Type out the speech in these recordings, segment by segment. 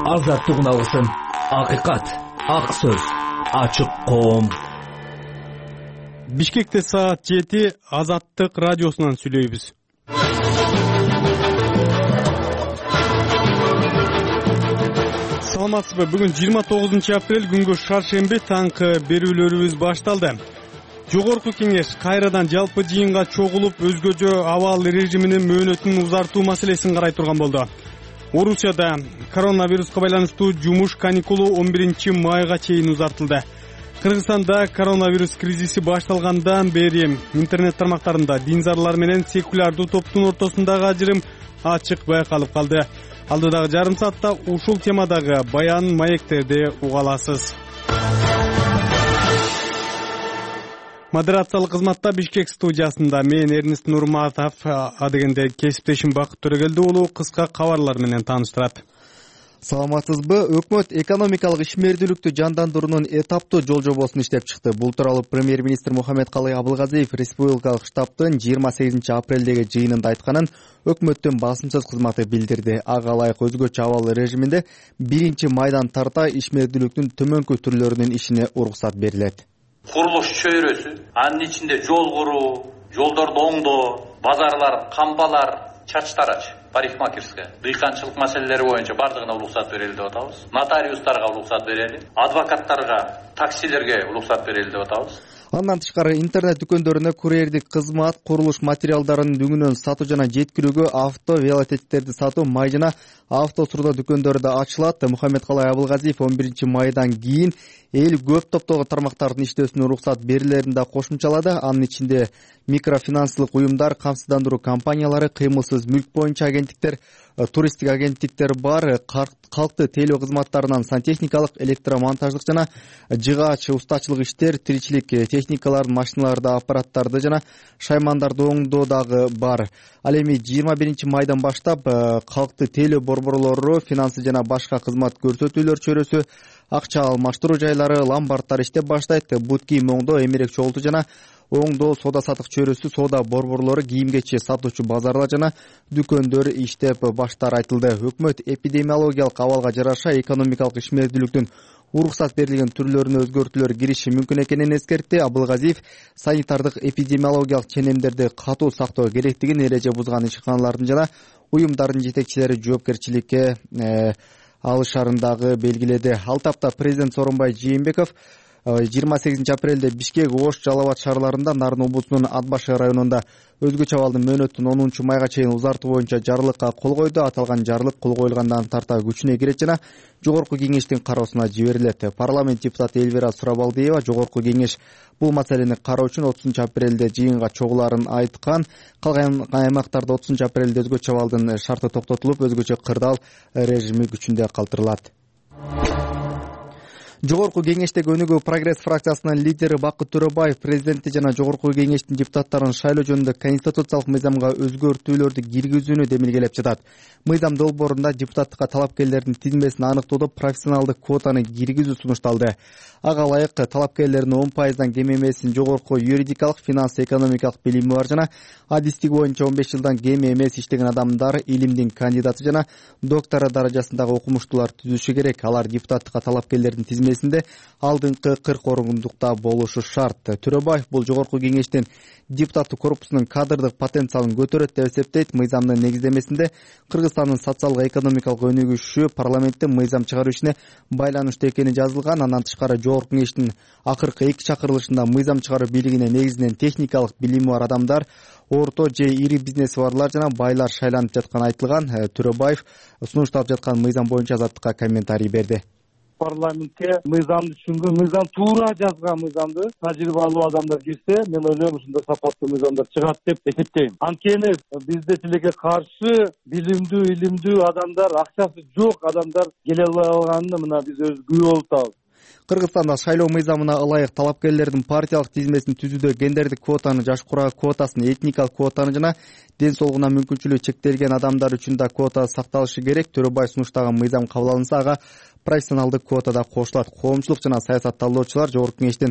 Азаттык үналысын, акыйкат, ак сөз, ачык коом. Бишкекте саат 7 Азаттык радиосунан сүйлөйбүз. Саламатсызбы? Бүгүн 29 апрель күнгө шаршемби таңкы берүүлөрүбүз башталды. Жогорку кеңеш кайрадан жалпы жыйынга чогулуп өзгөчө абал режиминин мөөнөтүн узартуу маселесин карай турган болду. Орусияда коронавируска байланыштуу жумуш каникулу 11 майга чейин узартылды. Кыргызстанда коронавирус кризиси башталгандан бери интернет тармактарында динзарлар менен секулярдуу топтун ортосундагы ажырым ачык байкалып калды. Алдыдагы жарым саатта ушул темадагы баян маектерди уга аласыз. Модерациялык кызматта Бишкек студиясында мен Эрнест Нурматов, адегенде кесиптешим Бакыт Төрөгелди уулу кыска кабарлар менен тааныштырат. Саламатсызбы? Өкмөт экономикалык ишмердүүлүктү жандандыруунун этаптуу жол жобосун иштеп чыкты. Бул тууралуу премьер-министр Мухаммедкалый Абылгазиев республикалык штабтын 28 апрелдеги жыйынында айтканын өкмөттүн басымсыз кызматы билдирди. Ага ылайык өзгөчө абал режиминде 1 майдан тарта ишмердүүлүктүн төмөнкү түрлөрүнүн ишине уруксат берилет. Курулуш чөйрөсү, анын ичинде жол куруу, жолдорду оңдоо, базарлар, камбалар, чач тарач, парикмахерская, дыйканчылык маселелери боюнча бардыгына уруксат берели деп атабыз. Нотариустарга уруксат берели, адвокаттарга, таксилерге уруксат берели деп атабыз. Андан тышкары интернет дүкөндөрүнө курьердик кызмат, курулуш материалдарын дүңүнөн сатуу жана жеткирүүгө, авто, велосипедтерди сатуу, май жана авто сурдоо дүкөндөрү да ачылат. Мухаммедкалый Абылгазиев 11 майдан кийин эл көп топтогу тармактардын иштөөсүнө уруксат берилерин да кошумчалады. Анын ичинде микрофинансылык уюмдар, камсыздандыруу компаниялары, кыймылсыз мүлк боюнча агенттиктер, туристтик агенттиктер бар. Калкты тейлөө кызматтарынан сантехникалык, электромонтаждык жана жыгаач устачылык иштер, тиричилик техникаларын, машиналарды, аппараттарды жана шаймандарды оңдоо дагы бар. Ал эми 21 майдан баштап калкты тейлөө борборлору, финансы жана башка кызмат көрсөтүүлөр чөйрөсү, акча алмаштыруу жайлары, ломбардтар иштеп баштайт. Бут кийим оңдоо, эмерек чогултуу жана оңдоо, соода сатык чөйрөсү, соода борборлору, кийим-кечи сатуучу базарлар жана дүкөндөр иштеп баштаары айтылды. Өкмөт эпидемиологиялык абалга жараша экономикалык ишмердүүлүктүн уруксат берилген түрлөрүнө өзгөртүүлөр кириши мүмкүн экенин эскертти. Абылгазиев санитардык эпидемиологиялык ченемдерди катуу сактоо керектигин, эреже бузган ишканалардын жана уюмдардын жетекчилери жоопкерчиликке алышарын дагы белгиледи. Ал тапта президент Сооронбай Жээнбеков 28 апрелде Бишкек, Ош, Жалал Абад шаарларында, Нарын облусунун Ат Башы районунда өзгөчө абалдын мөөнөтүн 10 майга чейин узартуу боюнча жарлыкка кол койду. Аталган жарлык кол коюлгандан тарта күчүнө кирет жана жогорку кеңештин кароосуна жиберилет. Парламент депутаты Эльвира Сурабалдиева жогорку кеңеш бул маселени кароо үчүн 30 апрелде жыйынга чогулаарын айткан. Калган аймактарда 30 апрелде өзгөчө абалдын шарты токтотулуп, өзгөчө кырдаал режими күчүндө калтырылат. Жогорку кеңештеги өнүгүү прогресс фракциясынын лидери Бакыт Төрөбаев президентти жана жогорку кеңештин депутаттарын шайлоо жөнүндө конституциялык мыйзамга өзгөртүүлөрдү киргизүүнү демилгелеп жатат. Мыйзам долбоорунда депутаттыкка талапкерлердин тизмесин аныктоодо профессионалдык квотаны киргизүү сунушталды. Ага ылайык талапкерлердин 10% кем эмесин жогорку юридикалык, финанс, экономикалык билими бар жана адистиги боюнча 15 жылдан кем эмес иштеген адамдар, илимдин кандидаты жана доктору даражасындагы окумуштуулар түзүшү керек. Алар депутаттыкка талапкерлердин тизмесинде алдыңкы 40 орындукта болушу шарт. Төрөбаев бул жогорку кеңештин депутаттык корпусунун кадрдык потенциалын көтөрөт деп эсептейт. Мыйзамдын негиздемесинде Кыргызстандын социалдык экономикалык өнүгүшү парламенттин мыйзам чыгаруу ишине байланыштуу экени жазылган. Андан тышкары жогорку кеңештин акыркы 2 чакырылышында мыйзам чыгаруу бийлигине негизинен техникалык билими бар адамдар, орто же ири бизнеси барлар жана байлар шайланып жатканы айтылган. Төрөбаев сунушталып жаткан мыйзам боюнча Азаттыкка комментарий берди. Парламентке мыйзамды түшүнгөн, мыйзам туура жазган мыйзамды тажрыйбалуу адамдар кирсе, мен ойлойм ушундай сапаттуу мыйзамдар чыгат деп эсептейм. Анткени бизде тилекке каршы билимдүү, илимдүү адамдар, акчасы жок адамдар келе алганына мына биз өз күбө болуп атабыз. Кыргызстанда шайлоо мыйзамына ылайык талапкерлердин партиялык тизмесин түзүүдө гендердик квотаны, жаш курагы квотасын, этникалык квотаны жана ден соолугуна мүмкүнчүлүгү чектелген адамдар үчүн да квота сакталышы керек. Төрөбаев сунуштаган мыйзам кабыл алынса, ага профессионалдык квота да кошулат. Коомчулук жана саясат талдоочулар жогорку кеңештин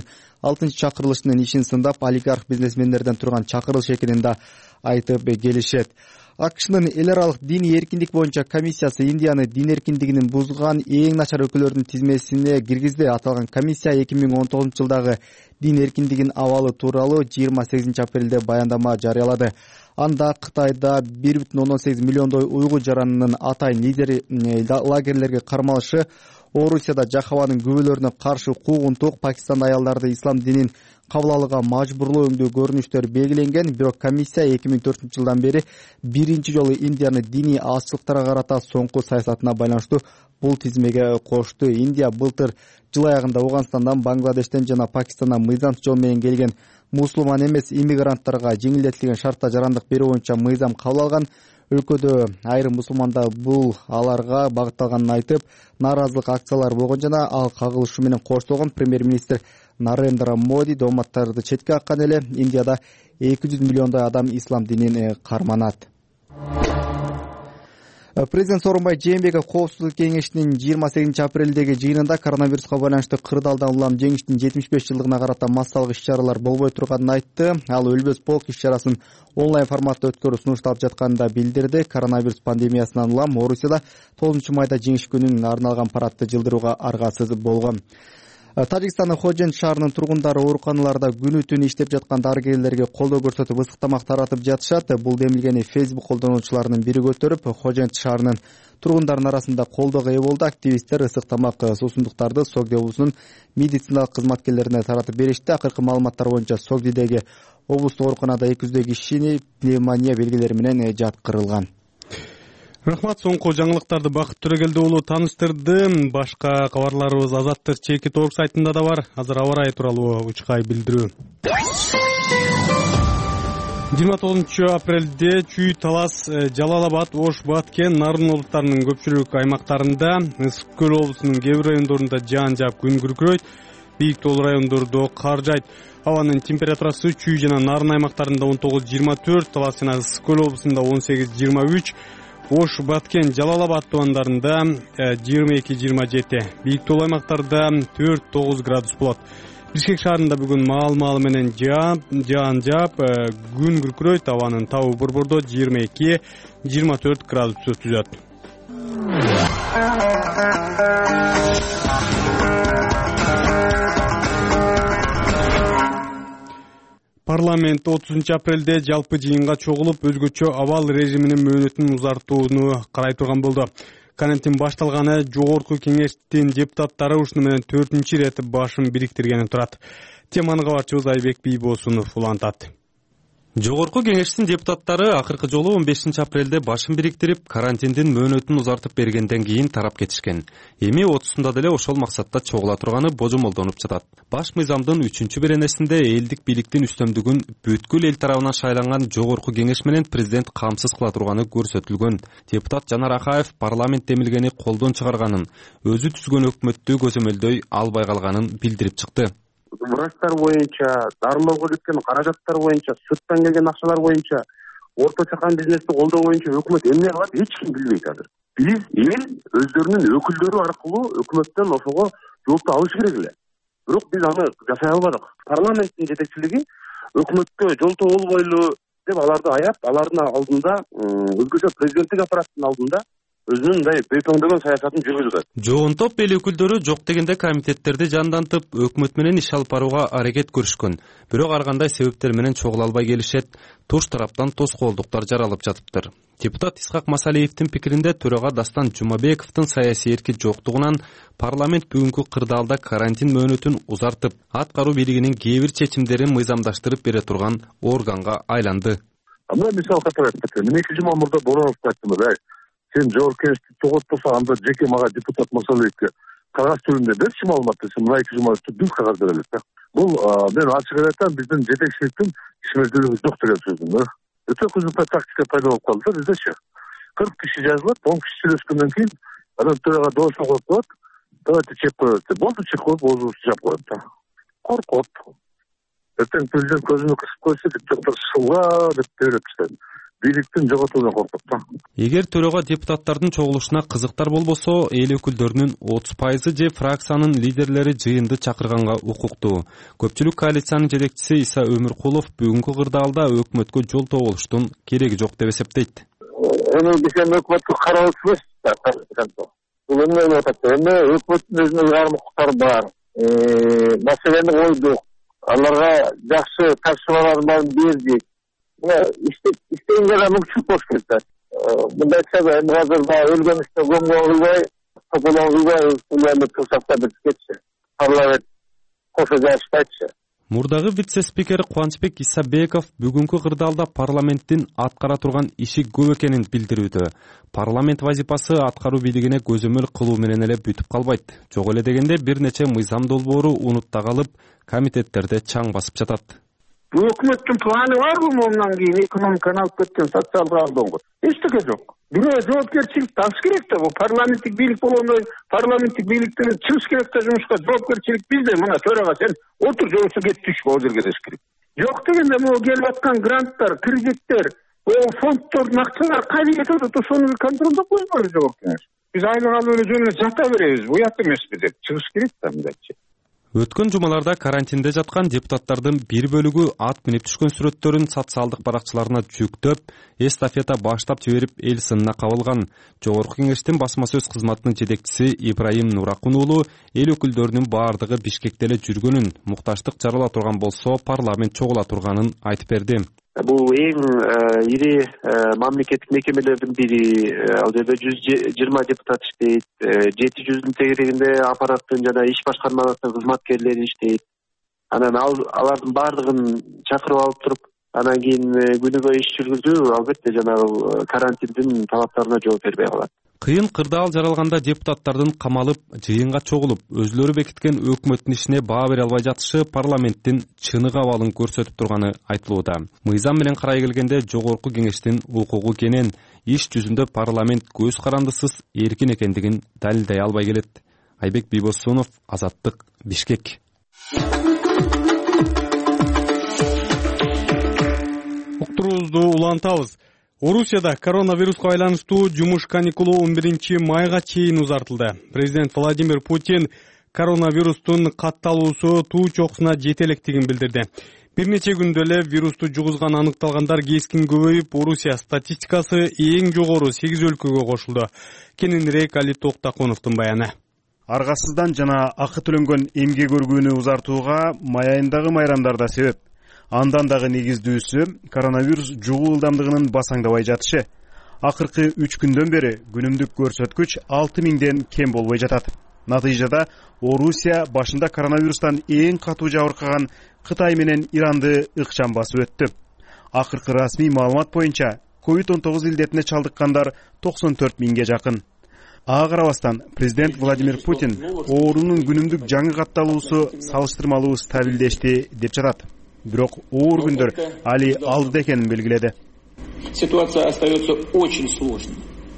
6-чакырылышынын ишин сындап, олигарх бизнесмендерден турган чакырылыш экенин да айтып келишет. АКШнын эл аралык диний эркиндик боюнча комиссиясы Индияны дин эркиндигин бузган эң начар өлкөлөрдүн тизмесине киргизди. Аталган комиссия 2019-жылдагы дин эркиндигинин абалы тууралуу 28 апрелде баяндама жарыялады. Анда Кытайда 1,18 миллиондой уйгур жаранынын атайын лидери лагерлерге кармалышы, Орусияда жахабанын күбөлөрүнө каршы куугунтук, Пакистанда аялдарды ислам динин кабыл алууга мажбурлоо өңдүү көрүнүштөр белгиленген. Бирок комиссия 2004-жылдан бери биринчи жолу Индияны диний азчылыктарга карата соңку саясатына байланыштуу бул тизмеге кошту. Индия былтыр жыл аягында Афганистандан, Бангладештен жана Пакистандан мыйзам жол менен келген мусулман эмес иммигранттарга жеңилдетилген шартта жарандык берүү боюнча мыйзам кабыл алган. Өлкөдө айрым мусулмандар бул аларга багытталганын айтып, нааразылык акциялары болгон жана ал кагылышы менен коштолгон. Премьер-министр Нарендра Моди дооматтарды четке каккан эле Индияда 200 миллиондой адам ислам динин карманат. Президент Сооронбай Жээнбеков Коопсуздук кеңешинин 28 апрелдеги жыйынында коронавируска байланыштуу кырдаалдан улам жеңиштин 75 жылдыгына карата массалык иш-чаралар болбой турганын айтты. Ал өлбөс полк иш-чарасын онлайн форматта өткөрүү сунушталып жатканын да билдирди. Коронавирус пандемиясынан улам Орусияда 9 майда жеңиш күнүн арналган парадты жылдырууга аргасыз болгон. Тажикстандын Хожент шаарынын тургундары ооруканаларда күнү түнү иштеп жаткан дарыгерлерге колдоо көрсөтүп ысык тамак таратып жатышат. Бул демилгени Facebook колдонуучуларынын бири көтөрүп, Хожент шаарынын тургундарынын арасында колдоого ээ болду. Активисттер ысык тамак, суусундуктарды Согди облусунун медициналык кызматкерлерине таратып беришти. Акыркы маалыматтар боюнча Согдидеги облустук ооруканада 200 киши пневмония белгилери менен жаткырылган. Рахмат, соңку жаңылыктарды Бакыт Төрөгелди уулу тааныштырды. Башка кабарларыбыз Азаттык чеки торг сайтында да бар. Азыр аба ырайы тууралуу учкай билдирүү. 29 апрелде Чүй, Талас, Жалал-Абад, Ош, Баткен, Нарын облустарынын көпчүлүк аймактарында, Ысык көл облусунун кээ бир райондорунда жаан жаап күн күркүрөйт. Бийик тоолуу райондордо кар жайт. Абанын температурасы Чүй жана Нарын аймактарында 19-24, Талас жана Ысык көл облусунда 18-23, Ош, Баткен, Жалал-Абад тубандарында 22-27, бийик тоолуу аймактарда 4-9 градус болот. Бишкек шаарында бүгүн маал менен жаан жаап, күн күркүрөйт. Абанын табы борбордо 22-24 градус түзөт. Парламент 30 апрелде жалпы жыйынга чогулуп, өзгөчө абал режиминин мөөнөтүн узартууну карай турган болду. Карантин башталганы жогорку кеңештин депутаттары ушуну менен 4-чү ирет башын бириктиргени турат. Теманы кабарчыбыз Айбек Бийбосунов улантат. Жогорку кеңештин депутаттары акыркы жолу 15 апрелде башын бириктирип, карантиндин мөөнөтүн узартып бергенден кийин тарап кетишкен. Эми 30-сунда деле ошол максатта чогула турганы божомолдонуп жатат. Баш мыйзамдын 3-чү беренесинде элдик бийликтин үстөмдүгүн бүткүл эл тарабынан шайланган жогорку кеңеш менен президент камсыз кыла турганы көрсөтүлгөн. Депутат Жанар Акаев парламент демилгени колдон чыгарганын, өзү түзгөн өкмөттү көзөмөлдөй албай калганын билдирип чыкты. Врачтар боюнча, дарылоого кеткен каражаттар боюнча, сүттөн келген акчалар боюнча, орто чакан бизнести колдоо боюнча өкмөт эмне кылат, эч ким билбейт азыр. Биз эл өздөрүнүн өкүлдөрү аркылуу өкмөттөн ошого жоопту алыш керек эле. Бирок биз аны жасай албадык. Парламенттин жетекчилиги өкмөткө жолтоо болбойлу деп аларды аяп, алардын алдында, өзгөчө президенттик аппараттын алдында өзүнүн мындай бетондогон саясатын жүргүзүп атат. Жоонтоп эл өкүлдөрү жок дегенде комитеттерди жандантып, өкмөт менен иш алып барууга аракет көрүшкөн. Бирок ар кандай себептер менен чогула албай келишет. Туш тараптан тоскоолдуктар жаралып жатыптыр. Депутат Исхак Масалиевдин пикиринде төрага Дастан Жумабековдун саясий эрки жоктугунан парламент бүгүнкү кырдаалда карантин мөөнөтүн узартып, аткаруу бийлигинин кээ бир чечимдерин мыйзамдаштырып бере турган органга айланды. Мына мисал катары айтып мен 2 жума мурда Бороновго айттым. Сен жогорку кеңешти тоготпосо, анда жеке мага депутат Масалиевге кагаз түрүндө берчи маалыматты. Сен мына 2 жума бүт кагаз бере элек. Бул мен ачык айтам, биздин жетекчиликтин ишмердүүлүгү жок деген сөзүм. Өтө кызыктуу тактика пайда болуп калды биздечи. 40 киши жазылат, 10 киши сүйлөшкөндөн кийин анан төрага доос коюп коет. Давайте чек коет. Болду, чек коюп, оозубузду жаап коет. Коркот. Эртең президент көзүнө кысып койсо, депутаттар шылга деп берип таштайт. Бийликтин жоготуудан коркот. Эгер төрөгө депутаттардын чогулушуна кызыктар болбосо, эл өкүлдөрүнүн 30% же фракциянын лидерлери жыйынды чакырганга укуктуу. Көпчүлүк коалициянын жетекчиси Иса Өмүркулов бүгүнкү кырдаалда өкмөткө жолтоо болуштун кереги жок деп эсептейт. эми биз эми өкмөткө карабыз бул эмне болуп атат? Эми өкмөттүн өзүнүн жарым укуктары бар. Маселени койдук. Аларга жакшы тапшырмалардын баарын бердик. Иштеген жагы мүмкүнчүлүк болуш керек да. Мындай айтсак, эми азыр да өлгөн үстүнө көмгөн кылбай, тополон кылбай, уланып турсак да биз кетчи. Парламент кошо жашпайтчы. Мурдагы вице-спикер Кубанычбек Исабеков бүгүнкү кырдаалда парламенттин аткара турган иши көп экенин билдирүүдө. Парламент вазипасы аткаруу бийлигине көзөмөл кылуу менен эле бүтүп калбайт. Жок эле дегенде бир нече мыйзам долбоору унутта калып, комитеттерде чаң басып жатат. Өкмөттүн планы барбы мындан кийин экономиканы алып кеткен социалдык алдоңго? Эчтеке жок. Бирөө жоопкерчиликти алыш керек да, бул парламенттик бийлик болгондо парламенттик бийликтен чыгыш керек да жумушка. Жоопкерчилик бизде, мына төрага сен отур жобосу кетип түшпө, ал жерге деш керек. Жок дегенде могу келип аткан гранттар, кредиттер, фонддордун акчалары кайда кетип атат, ошону контролдоп койбойбу жогорку кеңеш? Биз айлык алып эле жөн эле жата беребиз, уят эмеспи деп чыгыш керек да мындайчы. Өткөн жумаларда карантинде жаткан депутаттардын бир бөлүгү ат минип түшкөн сүрөттөрүн социалдык баракчыларына жүктөп, эстафета баштап жиберип эл сынына кабылган. Жогорку кеңештин басма сөз кызматынын жетекчиси Ибраим Нуракун уулу эл өкүлдөрүнүн баардыгы Бишкекте эле жүргөнүн, мукташтык жарала турган болсо парламент чогула турганын айтып берди. Бул эң ири мамлекеттик мекемелердин бири. Ал жерде 120 депутат иштейт. 700-дүн тегерегинде аппараттын жана иш башкармаларынын кызматкерлери иштейт. Анан алардын баардыгын чакырып алып туруп, анан кийин күнүгө иш жүргүзүү албетте жанагы карантиндин талаптарына жооп бербей калат. Кыйын кырдаал жаралганда депутаттардын камалып, жыйынга чогулуп, өзүлөрү бекиткен өкмөттүн ишине баа бере албай жатышы парламенттин чыныгы абалын көрсөтүп турганы айтылууда. Мыйзам менен карай келгенде жогорку кеңештин укугу кенен, иш жүзүндө парламент көз карандысыз эркин экендигин далилдей албай келет. Айбек Бийбосунов, Азаттык, Бишкек. Уктуруубузду улантабыз. Орусияда коронавируска байланыштуу жумуш каникулу 11 майга чейин узартылды. Президент Владимир Путин коронавирустун катталуусу туу чокусуна жете электигин билдирди. Бир нече күндө эле вирусту жугузган аныкталгандар кескин көбөйүп, Орусия статистикасы эң жогору 8 өлкөгө кошулду. Кененирээк Али Токтакуновдун баяны. Аргасыздан жана акы төлөнгөн эмге көргүүнү узартууга май айындагы майрамдар да себеп. Андан дагы негиздүүсү коронавирус жугуу ылдамдыгынын басаңдабай жатышы. Акыркы 3 күндөн бери күнүмдүк көрсөткүч 6000ден кем болбой жатат. Натыйжада Орусия башында коронавирустан эң катуу жабыркаган Кытай менен Иранды ыкчам басып өттү. Акыркы расмий маалымат боюнча COVID-19 илдетине чалдыккандар 94 миңге жакын. Ага карабастан президент Владимир Путин оорунун күнүмдүк жаңы катталуусу салыштырмалуу стабилдешти деп жатат. Бирок оор күндөр али алдыда экенин белгиледи. Ситуация остается очень сложной.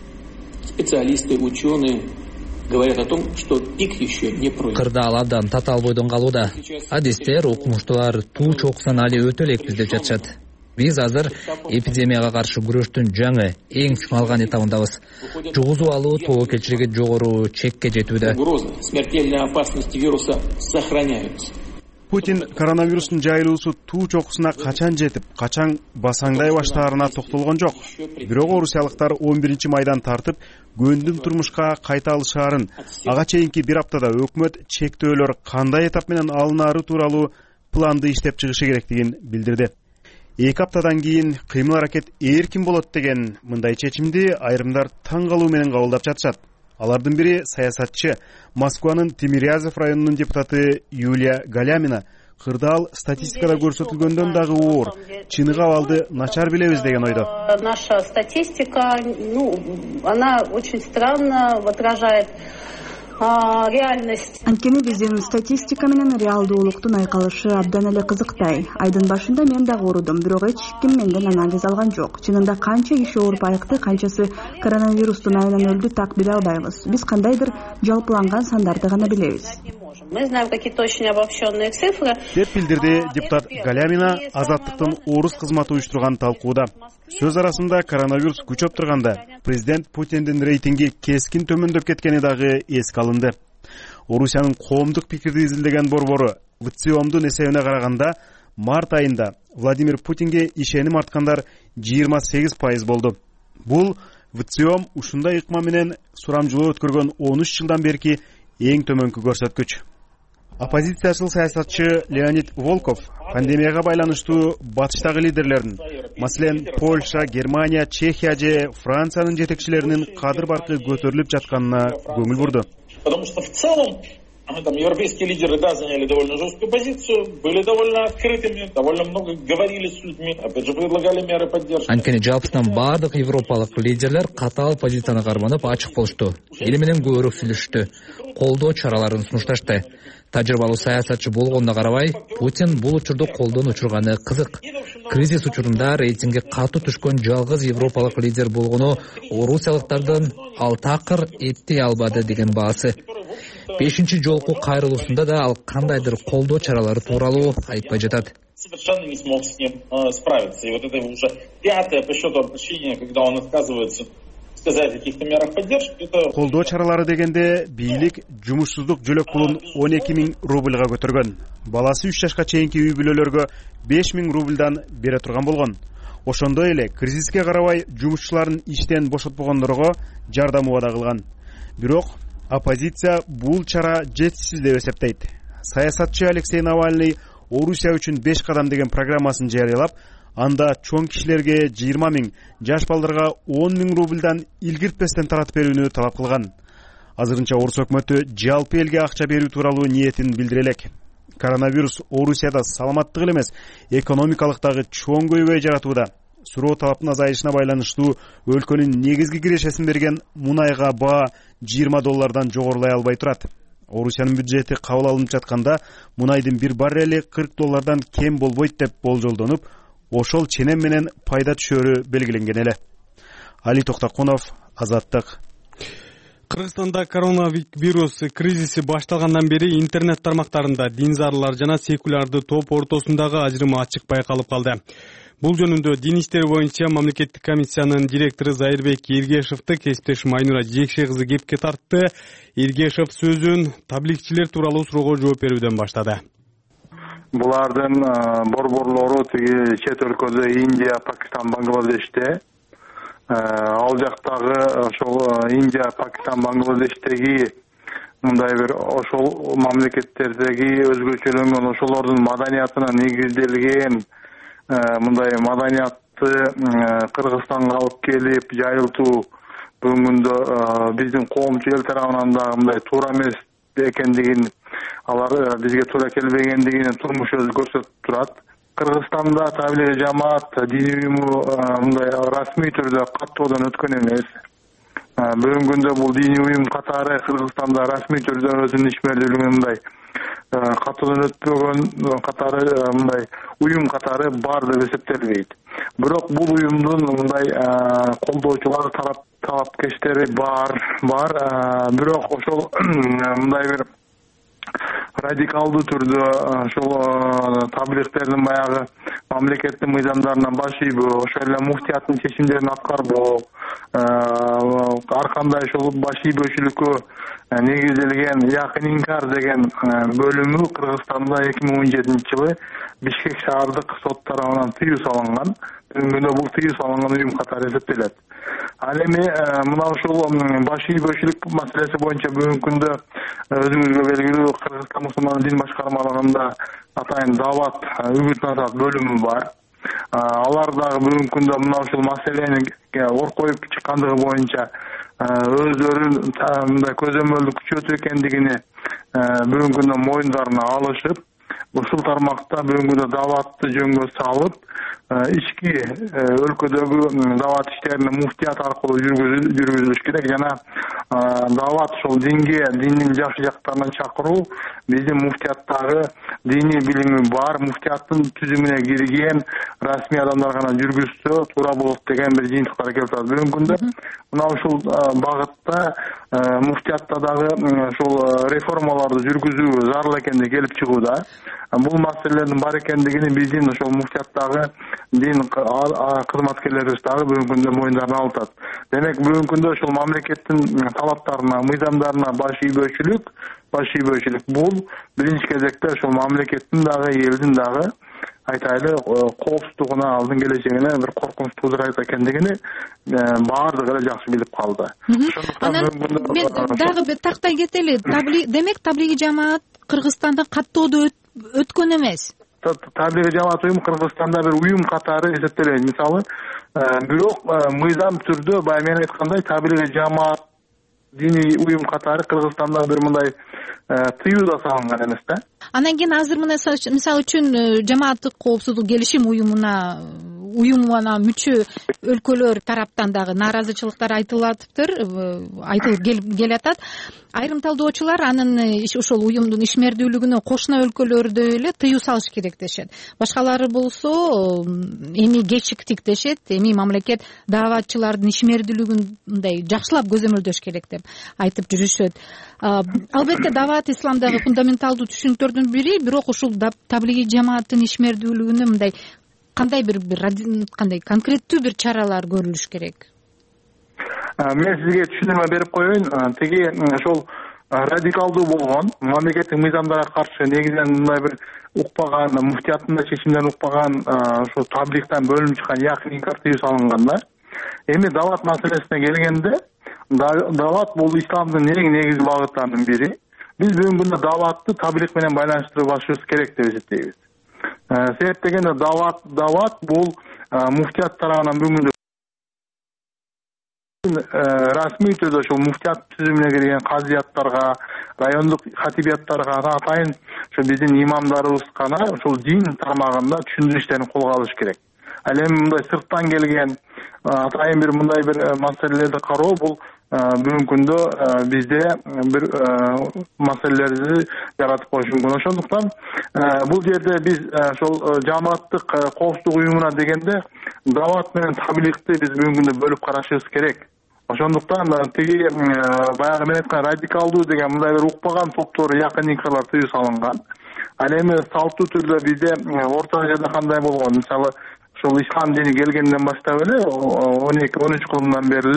Специалисты, ученые говорят о том, что пик еще не пройден. Кырдаал абдан татаал бойдон калууда. Адистер, окумуштуулар туу чокусунан али өтө элекпиз деп жатышат. Биз азыр эпидемияга каршы күрөштүн жаңы, эң чыңалган этабындабыз. Жугузуу алуу тобокелчилиги жогору чекке жетүүдө. Угроза, смертельная опасность вируса сохраняются. Путин коронавирустун жайылуусу туу чокусуна качан жетип, качан басаңдай баштаарына токтолгон жок. Бирок орусиялыктар 11 майдан тартып, көндүм турмушка кайта алышаарын, ага чейинки бир аптада өкмөт чектөөлөр кандай этап менен алынаары тууралуу планды иштеп чыгышы керектигин билдирди. 2 аптадан кийин кыймыл аракет эркин болот деген мындай чечимди айрымдар таң калуу менен кабылдап жатышат. Алардын бири саясатчы, Москванын Тимирязев районунун депутаты Юлия Галямина кырдаал статистикада көрсөтүлгөндөн дагы оор, чыныгы абалды начар билебиз деген ойдо. Наша статистика, она очень странно отражает реальность. Анткени биздин статистика менен реалдуулуктун айкалышы абдан эле кызыктай. Айдын башында мен дагы оорудум, бирок эч ким менден анализ алган жок. Чынында канча киши ооруп айыкты, канчасы коронавирустун айынан өлдү, так биле албайбыз. Биз кандайдыр жалпыланган сандарды гана билебиз. Мы знаем какие-то очень обобщенные цифры. Деп билдирди депутат Галямина Азаттыктын орус кызматы уюштурган талкууда. Сөз арасында коронавирус күчөп турганда президент Путиндин рейтинги кескин төмөндөп кеткени дагы эске алынды. Орусиянын коомдук пикирди изилдеген борбору ВЦИОМдун эсебине караганда март айында Владимир Путинге ишеним арткандар 28% болду. Бул ВЦИОМ ушундай ыкма менен сурамжылоо өткөргөн 13 жылдан берки эң төмөнкү көрсөткүч. Оппозициячыл саясатчы Леонид Волков пандемияга байланыштуу батыштагы лидерлердин, маселен Польша, Германия, Чехия же Франциянын жетекчилеринин кадыр баркы көтөрүлүп жатканына көңүл бурду. Потому что в целом европейские лидеры, да, заняли довольно жесткую позицию, были довольно открытыми, довольно много говорили с людьми, опять же, предлагали меры поддержки. Анткени жалпысынан бардык европалык лидерлер катаал позицияны карманып ачык болушту. Эли менен көбүрөөк сүйлөштү, колдоо чараларын сунушташты. Тажрыйбалуу саясатчы болгонуна карабай, Путин бул учурду колдон учурганы кызык. Кризис учурунда рейтинги катуу түшкөн жалгыз европалык лидер болгону орусиялыктардын ал такыр эттей албады деген баасы. 5-чи жолку кайрылуусунда да ал кандайдыр колдоо чаралары тууралуу айтпай жатат. Совершенно не смог с ним справиться. И вот это уже 5-е по счету обращение, когда он отказывается сказать о каких-то мерах поддержки. Колдоо чаралары дегенде бийлик жумушсуздук жөлөк пулун 12 000 рубльга көтөргөн. Баласы 3 жашка чейинки үй бүлөлөргө 5 000 рубльдан бере турган болгон. Ошондой эле кризиске карабай жумушчулардын иштен бошотпогондорго жардам убада кылган. Бирок оппозиция бул чара жетишсиз деп эсептейт. Саясатчы Алексей Навальный Орусия үчүн 5 кадам деген программасын жарыялап, анда чоң кишилерге 20 000, жаш балдарга 10 000 рубльдан илгиртпестен таратып берүүнү талап кылган. Азырынча Орус өкмөтү жалпы элге акча берүү тууралуу ниетин билдире элек. Коронавирус Орусияда саламаттык эле эмес, экономикалык дагы чоң көйбөй жаратууда. Суроо талаптын азайышына байланыштуу өлкөнүн негизги кирешесин берген мунайга баа $20 жогорулай албай турат. Орусиянын бюджети кабыл алынып жатканда мунайдын bir баррели $40 кем болбойт деп болжолдонуп, ошол ченем менен пайда түшөрү белгиленген эле. Али Токтокунов, Азаттык. Кыргызстанда коронавирус кризиси башталгандан бери интернет тармактарында динзарлар жана секулярдуу топ ортосундагы ажырым ачык байкалып калды. Бул жөнүндө Дин иштери боюнча мамлекеттик комиссиянын директору Зайырбек Эргешевди кесиптешим Айнура Жекше кызы кепке тартты. Эргешев сөзүн табликчилер тууралуу суроого жооп берүүдөн баштады. Булардын борборлору тиги чет өлкөдө Индия, Пакистан, Бангладеште. Ал жактагы ошол Индия, Пакистан, Бангладештеги мындай бир ошол мамлекеттердеги өзгөчөлөнгөн ошолордун маданиятына негизделген мындай маданиятты Кыргызстанга алып келип жайылтуу бүгүнкү күндө биздин коомчу эл тарабынан да мындай туура эмес экендигин, алар бизге туура келбегендигин турмуш өзү көрсөтүп турат. Кыргызстанда таблиги жамаат диний уюму мындай расмий түрдө каттоодон өткөн эмес. Бүгүнкү күндө бул диний уюм катары Кыргызстанда расмий түрдө өзүнүн ишмерлүүлүгүн мындай каттоодон өтпөгөн катары мындай уюм катары бар деп эсептелбейт. Бирок бул уюмдун мындай колдоочулары талапкечтери бар. Бирок ошол мындай бир радикалдуу түрдө ошол табликтердин баягы мамлекеттин мыйзамдарына баш ийбөө, ошол эле муфтияттын чечимдерин аткарбоо, ар кандай ошол баш ийбөөчүлүккө негизделген якын инкар деген бөлүмү Кыргызстанда 2017-жылы Бишкек шаардык сот тарабынан тыюу салынган. Бүгүнкү бул тыюу салынган уюм катары эсептелет. Ал эми мына ушул баш ийбөөчүлүк маселеси боюнча бүгүнкү күндө өзүңүзгө белгилүү Кыргызстан мусулман дин башкармалыгында атайын дават үгүт насаат бөлүмү бар. Алар дагы бүгүнкү күндө мына ушул маселени ор коюп чыккандыгы боюнча өздөрүн мындай көзөмөлдү күчөтүү экендигини бүгүнкү күндө моюндарына алышып, ушул тармакта бүгүнкү күндө даватты жөнгө салып, ички өлкөдөгү дават иштерине муфтият аркылуу жүргүзүлүш керек жана дават ошол динге, диндин жакшы жактарынан чакыруу, биздин муфтияттагы диний билими бар, муфтияттын түзүмүнө кирген расмий адамдар гана жүргүзсө туура болот деген бир жыйынтыктар келип атат. Бүгүнкү күндө мына ушул багытта муфтиятта дагы ошол реформаларды жүргүзүү зарыл экендиги келип чыгууда. Бул маселелердин бар экендигини биздин ошол муфтияттагы дин кызматкерлерибиз дагы бүгүнкү күндө моюндарына алып атат. Демек бүгүнкү күндө ошол мамлекеттин талаптарына, мыйзамдарына баш ийбөөчүлүк бул биринчи кезекте ошол мамлекеттин дагы элдин дагы айтайлы коопсуздугуна алдын келечегине бир коркунуч туудурат экендигини баардыгы эле жакшы билип калды. Анан мен дагы бир тактай кетели. Демек таблигий жамаат Кыргызстанда каттоодо өткөн эмес. Таблигий жамаат уюму Кыргызстанда бир уюм катары эсептелет. Мисалы, бирок мыйзам түрдө баягы мен айткандай таблигий жамаат диний уюм катары Кыргызстанда бир мындай тыюу да салынган эмес да. Анан кийин азыр мисалы үчүн жамааттык коопсуздук келишим уюмуна мүчө өлкөлөр тараптан дагы нааразычылыктар айтылып келатат. Айрым талдоочулар анын ошол уюмдун ишмердүүлүгүнө кошуна өлкөлөрдө эле тыюу салыш керек дешет. Башкалары болсо эми кечиктик дешет. Эми мамлекет дааватчылардын ишмердүүлүгүн мындай жакшылап көзөмөлдөш керек деп айтып жүрүшөт. Албетте даават исламдагы фундаменталдуу түшүнүктөрдүн бири, бирок ушул таблигий жамааттын ишмердүүлүгүнө мындай кандай кандай конкреттүү бир чаралар көрүлүш керек? Мен сизге түшүнүмө берип коеюн. Тиги ошол радикалдуу болгон мамлекеттик мыйзамдарга каршы негизинен мындай бир укпаган, муфтияттын да чечимдерин укпаган ошо таблигтен бөлүнүп чыккан якын инкар тыюу салынган да. Эми дават маселесине келгенде, дават бул исламдын эң негизги багыттарынын бири. Биз бүгүнкү күндө даватты таблиг менен байланыштырып алышыбыз керек деп эсептейбиз. Себеп дегенде дават бул муфтият тарабынан бүгүнкү расмий түрдө ошол муфтият түзүмүнө кирген казыяттарга, райондук хатибияттарга атайын ошо биздин имамдарыбыз гана ошол дин тармагында түшүндүрүү иштерин колго алыш керек. Ал эми мындай сырттан келген атайын бир мындай бир маселелерди кароо бул бүгүнкү күндө бизде бир маселелерди жаратып коюшу мүмкүн. Ошондуктан бул жерде биз ошол жамааттык коопсуздук уюмуна дегенде дават менен таблигти биз бүгүнкү күндө бөлүп карашыбыз керек. Ошондуктан тиги баягы мен айткан радикалдуу деген мындай бир укпаган топтор якын инкарлар тыюу салынган. Ал эми салттуу түрдө бизде Орто Азияда кандай болгон? Мисалы, ошол ислам дини келгенден баштап эле 12-13 кылымдан бери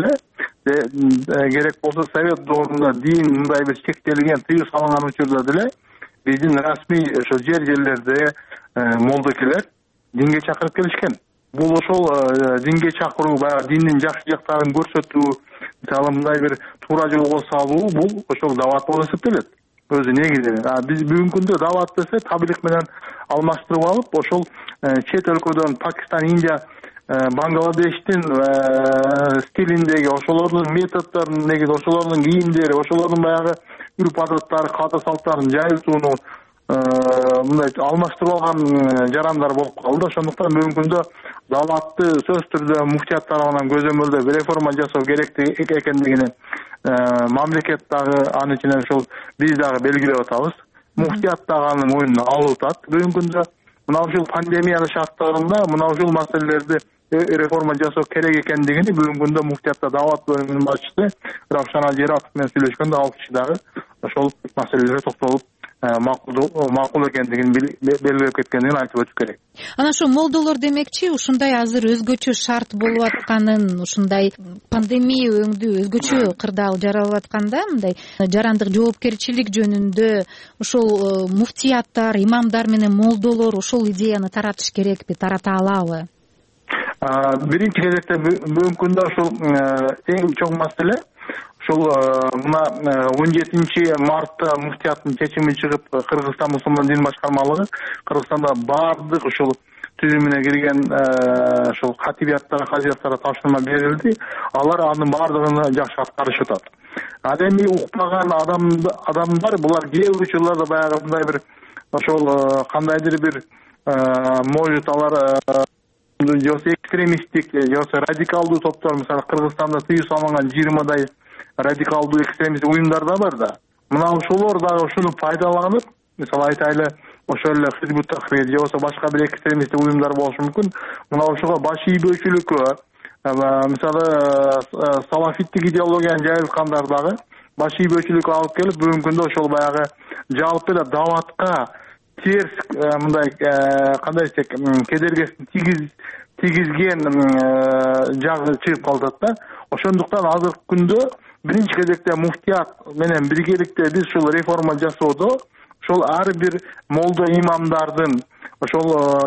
эле керек болсо совет доорунда дин мындай бир чектелген тыюу салынган учурда деле биздин расмий ошо жерлерде молдокелер динге чакырып келишкен. Бул ошол динге чакыруу, баягы диндин жакшы жактарын көрсөтүү, мисалы мындай бир туура жолго салуу бул ошол дават болуп эсептелет. Өзү негизинен. Биз бүгүнкү күндө дават десе таблиг менен алмаштырып алып, ошол чет өлкөдөн Пакистан, Индия, Бангладештин стилиндеги ошолордун методдорун негизи, ошолордун кийимдери, ошолордун баягы үрп адаттары, каада салттарын жайылтууну мындай алмаштырып алган жарандар болуп калды. Ошондуктан бүгүнкү күндө даватты сөз түрдө муфтият тарабынан көзөмөлдөп реформа жасоо керек экендигини мамлекет дагы анын ичинен ошол биз дагы белгилеп атабыз. Муфтият дагы анын оюнуна алып атат. Бүгүнкү күндө мына ушул пандемиянын шарттарында мына ушул маселелерди реформа жасоо керек экендигини бүгүнкү күндө муфтиятта дават бөлүмүнүн башчысы Равшан Ажератов менен сүйлөшкөндө ал киши дагы ошол маселелерге токтолуп макул экендигин белгилеп кеткендигин айтып өтүш керек. Анан ошо молдолор демекчи ушундай азыр өзгөчө шарт болуп атканын, ушундай пандемия өңдүү өзгөчө кырдаал жаралып атканда мындай жарандык жоопкерчилик жөнүндө ошол муфтияттар, имамдар менен молдолор ошол идеяны таратыш керекпи, тарата алабы? Биринчи кезекте бүгүнкү күндө ошол эң чоң маселе ошол мына 17 мартта муфтияттын чечими чыгып, Кыргызстан мусулман дин башкармалыгы Кыргызстанда баардык ошол түзүмүнө кирген ошол хатибияттар, казияттарга тапшырма берилди. Алар анын баардыгын жакшы аткарышып атат. Ал эми укпаган адамдар булар кээ бир учурларда баягы мындай бир ошол кандайдыр бир может алар жок экстремисттик, жок радикалдуу топтор, мисалы Кыргызстанда тыюу салынган 20дай радикалдуу экстремист уюмдар да бар да. Мына ошолор дагы ушуну пайдаланып, мисалы айтайлы, ошол эле Хизбут Тахрир же болбосо башка бир экстремист уюмдар болушу мүмкүн. Мына ошого баш ийбөөчүлүккө, мисалы салафиттик идеологияны жайылткандар дагы баш ийбөөчүлүккө алып келип, бүгүнкү күндө ошол баягы жалпы эле даватка терс мындай кандай десек кедергесин тийгизген жагы чыгып калат да. Ошондуктан азыркы күндө биринчи кезекте муфтият менен биргеликте биз ушул реформа жасоодо ошол ар бир молдо имамдардын ошол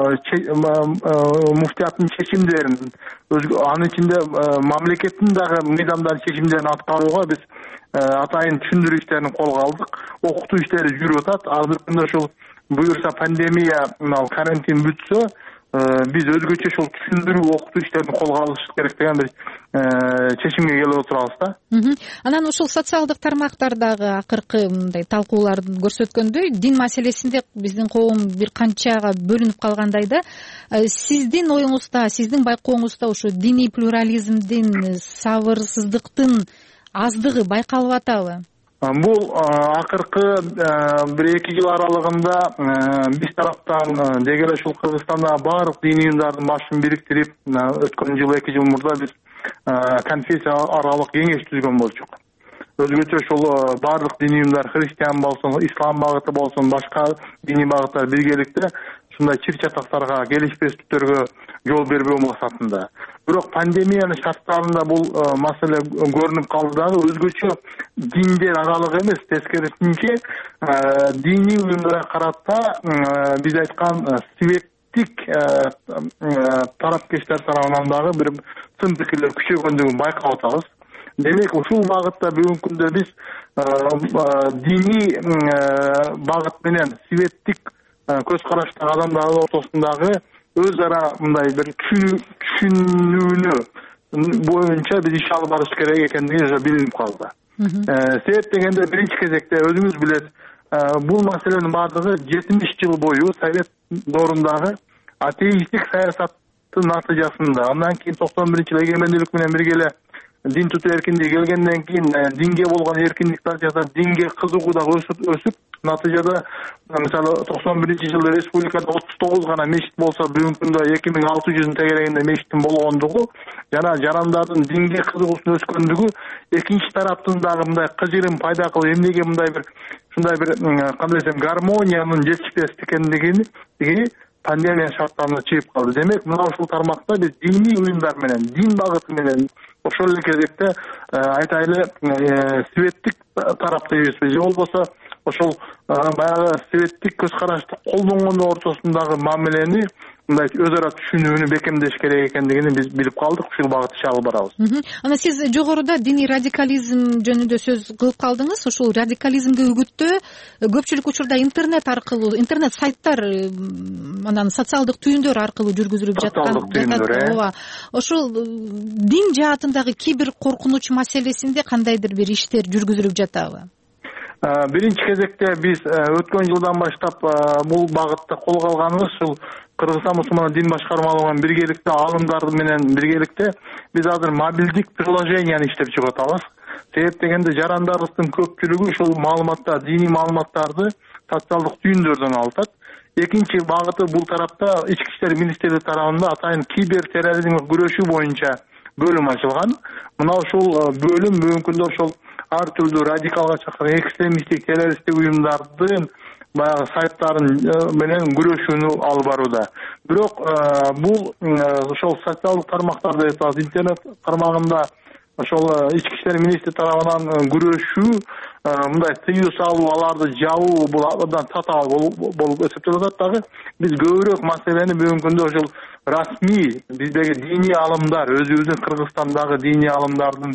муфтияттын чечимдерин анын ичинде мамлекеттин дагы мыйзамдарын чечимдерин аткарууга биз атайын түшүндүрүү иштерин колго алдык. Окутуу иштери жүрүп атат. Азыркы күндө ушул буюрса пандемия карантин бүтсө биз өзгөчө ушул түшүндүрүү окутуу иштерин колго алыш керек деген бир чечимге келип отурабыз да. Анан ушул социалдык тармактардагы акыркы мындай талкууларды көрсөткөндөй дин маселесинде биздин коом бир канчага бөлүнүп калгандай да. Сиздин оюңузда, сиздин байкооңузда ушу диний плюрализмдин, сабырсыздыктын аздыгы байкалып атабы? Бул акыркы 1-2 жыл аралыгында биз тараптан деги эле ушул Кыргызстандагы баардык диний уюмдардын башын бириктирип, өткөн жыл 2 жыл мурда биз конфессия аралык кеңеш түзгөн болчук. Өзгөчө ушул баардык диний уюмдар, христиан болсун, ислам багыты болсун, башка диний багыттар биргеликте ушундай чыр-чатактарга, келишпестиктерге жол бербөө максатында. Бирок пандемиянын шарттарында бул маселе көрүнүп калды дагы, өзгөчө диндер аралык эмес, тескерисинче диний уюмдарга карата биз айткан светтик тарапкештер тарабынан дагы бир сын пикирлер күчөгөндүгүн байкап атабыз. Демек, ушул багытта бүгүнкү күндө биз диний багыт менен светтик көз караштагы адамдар ортосундагы өз ара мындай бир түшүнүүнү боюнча биз иш алып барыш керек экендиги уже билинип калды. Себеп дегенде биринчи кезекте өзүңүз билет, бул маселенин баардыгы 70 жыл бою Совет доорундагы атеисттик саясаттын натыйжасында, андан кийин 91-жылы эгемендүүлүк менен бирге эле дин тутуу эркиндиги келгенден кийин динге болгон эркиндик натыйжасында динге кызыгуу да өсүп, натыйжада мисалы 91-жылы республикада 39 гана мечит болсо, бүгүнкү күндө 2600 тегерегинде мечиттин болгондугу жана жарандардын динге кызыгуусунун өскөндүгү экинчи тараптын дагы мындай кыжырым пайда кылып, эмнеге мындай бир ушундай бир кандай десем гармониянын жетишпестик экендигини пандемия шарттарында чыгып калды. Демек, мына ушул тармакта биз диний уюмдар менен, дин багыты менен ошол эле кезекте айтайлы светтик тараптайбызбы, же болбосо ошол баягы светтик көз карашты колдонгондор ортосундагы мамилени мындай өз ара түшүнүүнү бекемдеш керек экендигин биз билип калдык, ушул багытта иш алып барабыз. Анан сиз жогоруда диний радикализм жөнүндө сөз кылып калдыңыз. Ушул радикализмге үгүттөө көпчүлүк учурда интернет аркылуу, интернет сайттар, анан социалдык түйүндөр аркылуу жүргүзүлүп жатат. Ооба. Ошол дин жаатындагы кибер коркунуч маселесинде кандайдыр бир иштер жүргүзүлүп жатабы? Биринчи кезекте биз өткөн жылдан баштап бул багытта колго алганыбыз ушул Кыргызстан мусулман дин башкармалыгы менен биргеликте, аалымдар менен биргеликте биз азыр мобилдик приложенияны иштеп чыгып атабыз. Себеп дегенде жарандарыбыздын көпчүлүгү ушул маалыматтар, диний маалыматтарды социалдык түйүндөрдөн алып атат. Экинчи багыты бул тарапта Ички иштер министрлиги тарабында атайын кибер терроризмге күрөшүү боюнча бөлүм ачылган. Мына ушул бөлүм бүгүнкү күндө ошол ар түрдүү радикалга чакырган экстремисттик террористтик уюмдардын баягы сайттарын менен күрөшүүнү алып барууда. Бирок бул ошол социалдык тармактарда интернет тармагында ошол Ички иштер министрлиги тарабынан күрөшүү, мындай тыюу салуу, аларды жабуу бул абдан татаал болуп эсептелип атат дагы. Биз көбүрөөк маселени бүгүнкү күндө ошол расмий биздеги диний алымдар, өзүбүздүн Кыргызстандагы диний алымдардын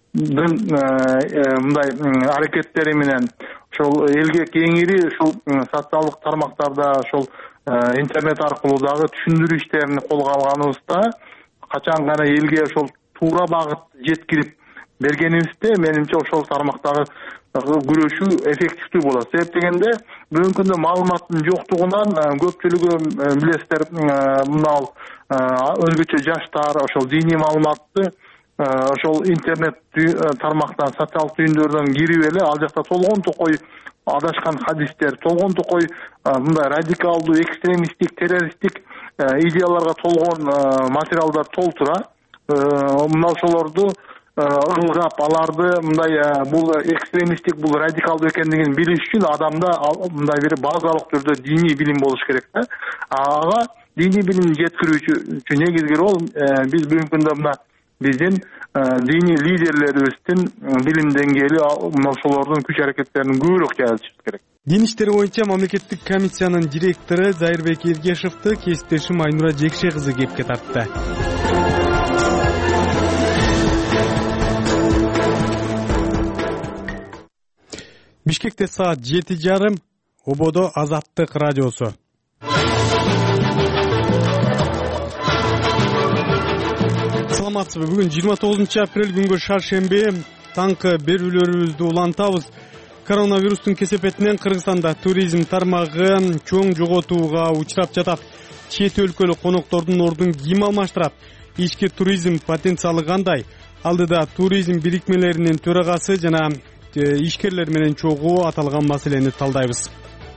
мындай аракеттери менен ошол элге кеңири ушул социалдык тармактарда ошол интернет аркылуу дагы түшүндүрүү иштерин колго алганыбызда качан гана элге ошол туура багыт жеткирип бергенибизде менимче ошол тармактагы күрөшүү эффективдүү болот. Себеп дегенде бүгүнкү күндө маалыматтын жоктугунан көпчүлүгү билесиздер, мына өзгөчө жаштар ошол диний маалыматты ошол интернет тармактан, социалдык түйүндөрдөн кирип эле ал жакта толгон токой адашкан хадистер, толгон токой мындай радикалдуу, экстремисттик, террористтик идеяларга толгон материалдар толтура. Мына ошолорду ылгап, аларды мындай бул экстремисттик, бул радикалдуу экендигин билиш үчүн адамда мындай бир базалык түрдө диний билим болуш керек да. Ага диний билимди жеткирүүчү негизги рол биз бүгүнкү күндө мына биздин диний лидерлерибиздин билим деңгээли ошолордун күч аракеттерин көбүрөөк жайылтышыбыз керек. Дин иштери боюнча мамлекеттик комиссиянын директору Зайырбек Эргешевди кесиптешим Айнура Жекше кызы кепке тартты. Бишкекте саат 7:30, ободо Азаттык радиосу. Саламатсызбы? Бүгүн 29 апрель күнгө шаршембе таңкы берүүлөрүбүздү улантабыз. Коронавирустун кесепетинен Кыргызстанда туризм тармагы чоң жоготууга учурап жатат. Чет өлкөлүк коноктордун ордун ким алмаштырат? Ички туризм потенциалы кандай? Алдыда туризм бирикмелеринин төрагасы жана ишкерлер менен чогуу аталган маселени талдайбыз.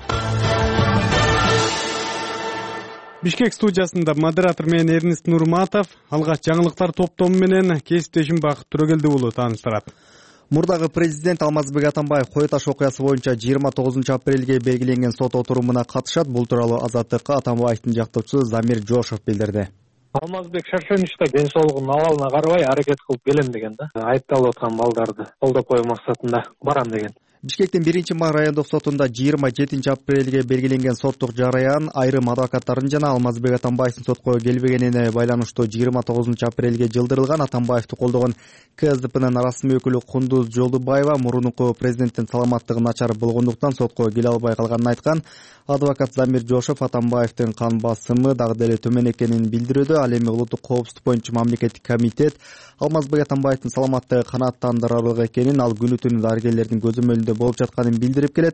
Бишкек студиясында модератор менен Эрнест Нурматов, алгач жаңылыктар топтому менен кесиптешим Бакыт Төрөгелди уулу тааныштырат. Мурдагы президент Алмазбек Атамбаев Кой Таш окуясы боюнча 29 апрелге белгиленген сот отурумуна катышат. Бул тууралуу Азаттыкка Атамбаевдин жактоочусу Замир Жошов билдирди. Алмазбек шаршемиште ден соолугунун абалына карабай аракет кылып келем деген да. Айыпталып аткан балдарды колдоп коюу максатында барам деген. Бишкектин 1-май райондук сотунда 27 апрелге белгиленген соттук жараян айрым адвокаттардын жана Алмазбек Атамбаевдин сотко келбегенине байланыштуу 29 апрелге жылдырылган. Атамбаевди колдогон КСДПнын расмий өкүлү Кундуз Жолдубаева мурунку президенттин саламаттыгы начар болгондуктан сотко келе албай калганын айткан. Адвокат Замир Жошов Атамбаевдин кан басымы дагы деле төмөн экенин билдирүүдө. Ал эми улуттук коопсуздук боюнча мамлекеттик комитет Алмазбек Атамбаевдин саламаттыгы канааттандырарлык экенин, ал күнү түнү дарыгерлердин көзөмөлүндө болуп жатканын билдирип келет.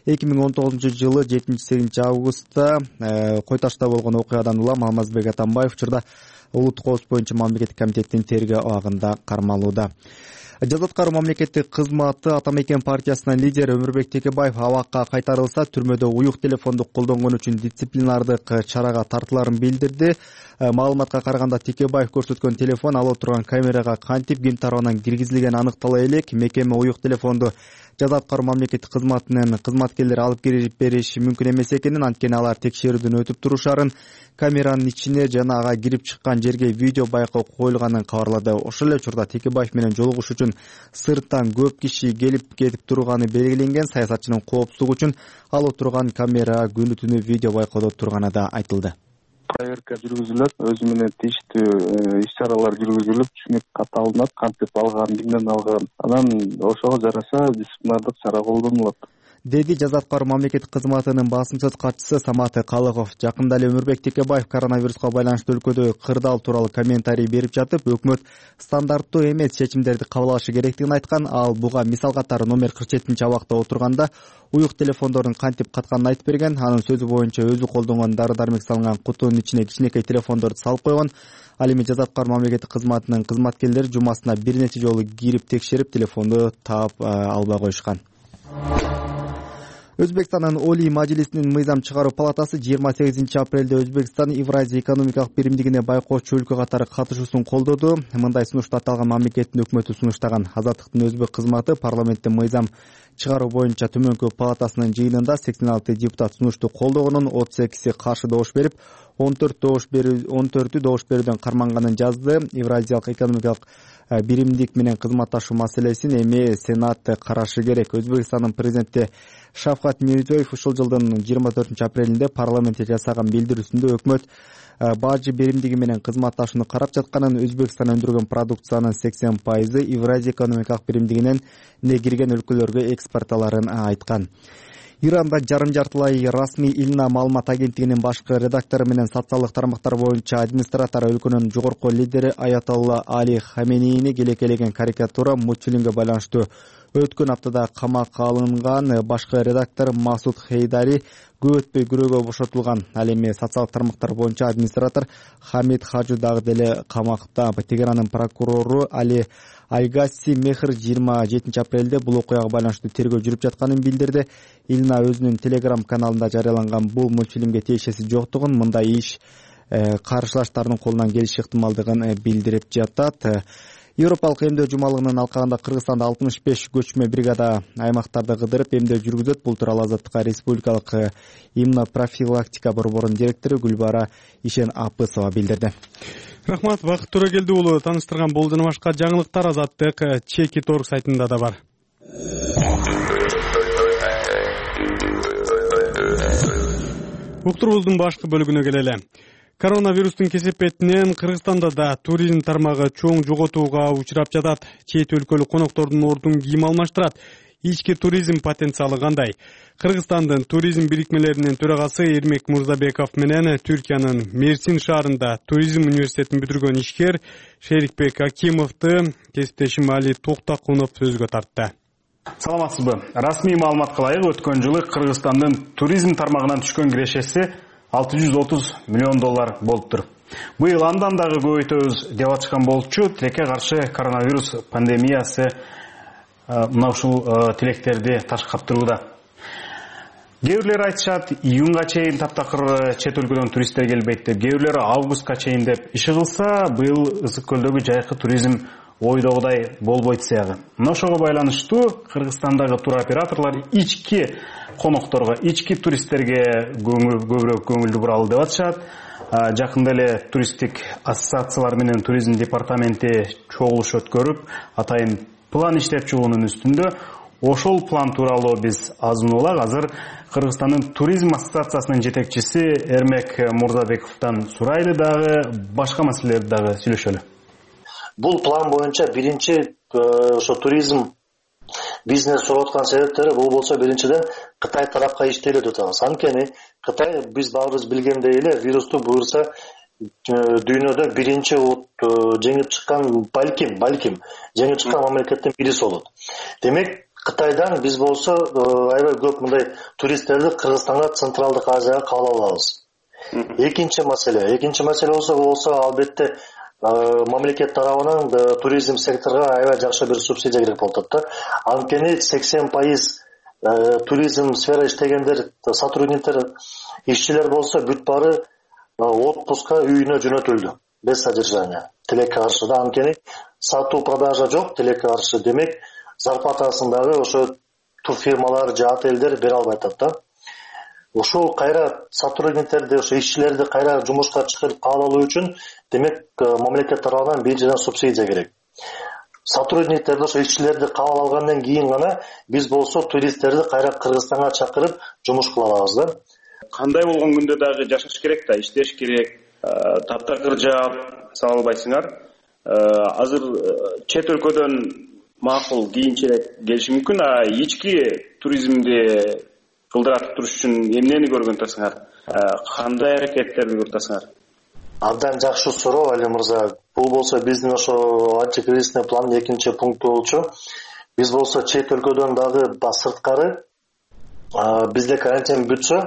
2019 жылы 7-8 августта Кой Ташта болгон окуядан улам Алмазбек Атамбаев учурда улуттук коопсуздук боюнча мамлекеттик комитеттин тергөө абагында кармалууда. Жаза аткаруу мамлекеттик кызматы Атамекен партиясынын лидери Өмүрбек Текебаев абакка кайтарылса, түрмөдө уюк телефонду колдонгон үчүн дисциплинардык чарага тартыларын билдирди. Маалыматка караганда Текебаев көрсөткөн телефон ала турган камерага кантип ким тарабынан киргизилгени аныктала элек. Мекеме уюк телефонду жаза аткаруу мамлекеттик кызматынын кызматкерлери алып кирип бериши мүмкүн эмес экенин, анткени алар текшерүүдөн өтүп турушарын, камеранын ичине жана ага кирип чыккан жерге видео байкоо коюлганын кабарлады. Ошол эле учурда Текебаев менен жолугуш үчүн сырттан көп киши келип кетип турганы белгиленген. Саясатчынын коопсуздугу үчүн алып турган камера күнү түнү видео байкоодо турганы да айтылды. Проверка жүргүзүлөт, өзү менен тийиштүү иш-чаралар жүргүзүлүп, түшүнүк кат алынат, кантип алган, кимден алган. Анан ошого жараша дисциплинардык чара колдонулат, деди жаза аткаруу мамлекеттик кызматынын басымсыз катчысы Самат Калыков. Жакында эле Өмүрбек Текебаев коронавируска байланыштуу өлкөдө кырдаал тууралуу комментарий берип жатып, өкмөт стандарттуу эмес чечимдерди кабыл алышы керектигин айткан. Ал буга мисал катары номер 47 абакта отурганда уюк телефондордун кантип катканын айтып берген. Анын сөзү боюнча өзү колдонгон дары-дармек салынган кутунун ичине кичинекей телефондорду салып койгон. Ал эми жаза аткаруу мамлекеттик кызматынын кызматкерлери жумасына бир нече жолу кирип текшерип, телефонду таап албай коюшкан. Өзбекстандын Олий Мажлисинин мыйзам чыгаруу палатасы 28 апрелде Өзбекстан Евразия экономикалык биримдигине байкоочу өлкө катары катышуусун колдоду. Мындай сунушту аталган мамлекеттин өкмөтү сунуштаган. Азаттыктын өзбек кызматы парламенттин мыйзам чыгаруу боюнча төмөнкү палатасынын жыйынында 86 депутат сунушту колдогонун, 32 каршы добуш берип, 14 добуш берүүдөн карманганын жазды. Евразиялык экономикалык биримдик менен кызматташуу маселесин эми Сенат карашы керек. Өзбекстандын президенти Шавкат Мирзиёев ушул жылдын 24 апрелинде парламентте жасаган билдирүүсүндө өкмөт бажы биримдиги менен кызматташууну карап жатканын, Өзбекстан өндүргөн продукциянын 80% Евразия экономикалык биримдигинен кирген өлкөлөргө экспортталарын айткан. Иранда жарым-жартылай расмий Илна маалымат агенттигинин башкы редактору менен социалдык тармактар боюнча администратор өлкөнүн жогорку лидери Аятолла Али Хаменейни келекелеген карикатура мультфильмге байланыштуу өткөн аптада камакка алынган башкы редактор Масуд Хейдари көп өтпөй күрөөгө бошотулган. Ал эми социалдык тармактар боюнча администратор Хамид Хаджу дагы деле камакта. Тегеранын прокурору Али Айгаси Мехр 27 апрелде бул окуяга байланыштуу тергөө жүрүп жатканын билдирди. Илна өзүнүн Telegram каналында жарыяланган бул мультфильмге тиешеси жоктугун, мындай иш каршылаштардын колунан келиши ыктымалдыгын билдирип жатат. Европалык эмдөө жумалыгынын алкагында Кыргызстанда 65 көчмө бригада аймактарды кыдырып эмдөө жүргүзөт. Бул тууралуу Азаттыкка Республикалык иммунопрофилактика борборунун директору Гүлбара Ишен-Апысова билдирди. Рахмат, Бакыт Төрөгелди уулу. Тааныштырган бул жана башка жаңылыктар Азаттык Чеки.org сайтында да бар. Уктурубуздун башкы бөлүгүнө келели. Коронавирустун кесепетинен Кыргызстанда да туризм тармагы чоң жоготууга учурап жатат. Чет өлкөлүк коноктордун ордун ким алмаштырат? Ички туризм потенциалы кандай? Кыргызстандын туризм бирикмелеринин төрагасы Эрмек Мурзабеков менен Түркиянын Мерсин шаарында туризм университетин бүтүргөн ишкер Шерикбек Акимовду кесиптешим Али Токтакунов сөзгө тартты. Саламатсызбы? Расмий маалыматка ылайык өткөн жылы Кыргызстандын туризм тармагынан түшкөн кирешеси $630 миллион болуптур. Быйыл андан дагы көбөйтөбүз деп ачкан болчу. Тилекке каршы коронавирус пандемиясы мына ушул тилектерди ташкап турууда. Кээ бирлери айтышат, июнга чейин таптакыр чет өлкөдөн туристтер келбейт деп, кээ бирлери августка чейин деп. Иши кылса, быйыл Ысык көлдөгү жайкы туризм ойдогудай болбойт сыягы. Мына ошого байланыштуу Кыргызстандагы туроператорлор ички конокторго, ички туристтерге көбүрөөк көңүлдү буралы деп атышат. Жакында эле туристтик ассоциациялар менен туризм департаменти чогулуш өткөрүп, атайын план иштеп чыгуунун үстүндө. Ошол план тууралуу биз азын улак азыр Кыргызстандын туризм ассоциациясынын жетекчиси Эрмек Мурзабековдон сурайлы дагы, башка маселелерди дагы сүйлөшөлү. Бул план боюнча биринчи ошо туризм бизнес сурап аткан себептери бул болсо биринчиден Кытай тарапка иштелет деп атабыз. Анткени Кытай биз баарыбыз билгендей эле вирусту буюрса дүйнөдө биринчи жеңип чыккан балким жеңип чыккан мамлекеттин бириси болот. Демек Кытайдан биз болсо аябай көп мындай туристтерди Кыргызстанга, Централдык Азияга кабыл алабыз. Экинчи маселе болсо албетте мамлекет тарабынан туризм секторуна аябай жакшы бир субсидия керек болуп атат да. Анткени 80% туризм сфера иштегендер, сотрудниктер, ишчилер болсо бүт баары отпуска үйүнө жөнөтүлдү без содержания. Тилекке каршы да, анткени сатуу продажа жок, тилекке каршы. Демек зарплатасын дагы ошо турфирмалар же отелдер бере албай атат да. Ошол кайра сотрудниктерди, ошо ишчилерди кайра жумушка чыгарып кабыл алуу үчүн демек мамлекет тарабынан биринчиден субсидия керек. Сотрудниктерди, ошо ишчилерди кабыл алгандан кийин гана биз болсо туристтерди кайра Кыргызстанга чакырып жумуш кыла алабыз да. Кандай болгон күндө дагы жашаш керек да, иштеш керек, таптакыр жаап сала албайсыңар. Азыр чет өлкөдөн макул кийинчерээк келиши мүмкүн, ички туризмди кылдыратып туруш үчүн эмнени көргөн атасыңар? Кандай аракеттерди көрүп атасыңар? Абдан жакшы суроо, Али мырза. Бул болсо биздин ошо антикризисный пландын экинчи пункту болчу. Биз болсо чет өлкөдөн дагы сырткары бизде карантин бүтсө,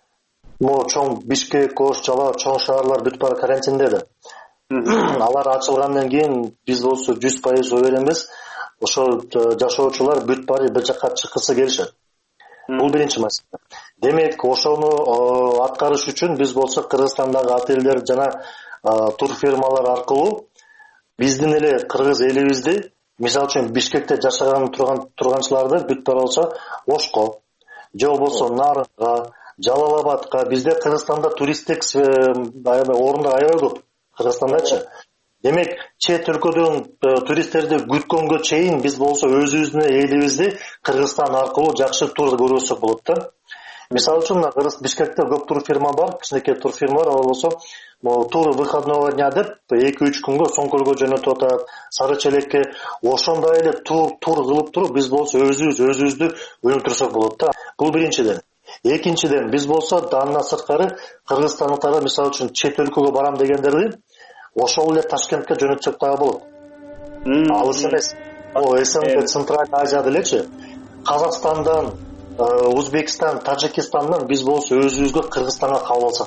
чоң Бишкек, Ош, Жалал, чоң шаарлар бүт баары карантинде да. Алар ачылгандан кийин биз болсо 100% уверенбиз, ошо жашоочулар бүт баары бир жакка чыккысы келишет. Бул биринчи маселе. Демек, ошону аткарыш үчүн биз болсо Кыргызстандагы отелдер жана турфирмалар аркылуу биздин эле кыргыз элибизди, мисалы үчүн Бишкекте жашаган турганчыларды бүт баары болсо Ошко, же болбосо Нарынга, Жалалабадка, бизде Кыргызстанда туристтик орундар аябай көп. Кыргызстандачы. Демек, чет өлкөдөн туристтерди күткөнгө чейин биз болсо өзүбүздүн элибизди Кыргызстан аркылуу жакшы тур көрсөк болот да. Мисалы үчүн Бишкекте көп турфирма бар, кичинекей турфирмалар, ал болсо тур выходного дня деп 2-3 күнгө Соңкөлгө жөнөтүп атат, Сары Челекке, ошондой эле тур кылып туруп биз болсо өзүбүздү өнүктүрсөк болот да. Бул биринчиден. Экинчиден, биз болсо андан сырткары кыргызстандыктар мисалы үчүн чет өлкөгө барам дегендерди ошол эле Ташкентке жөнөтсөк дагы болот. Алыс эмес. СНГ, Центральный Азия делечи, Казакстандан, Узбекистан, Тажикистандан биз болсо өзүбүзгө Кыргызстанга кабыл алсак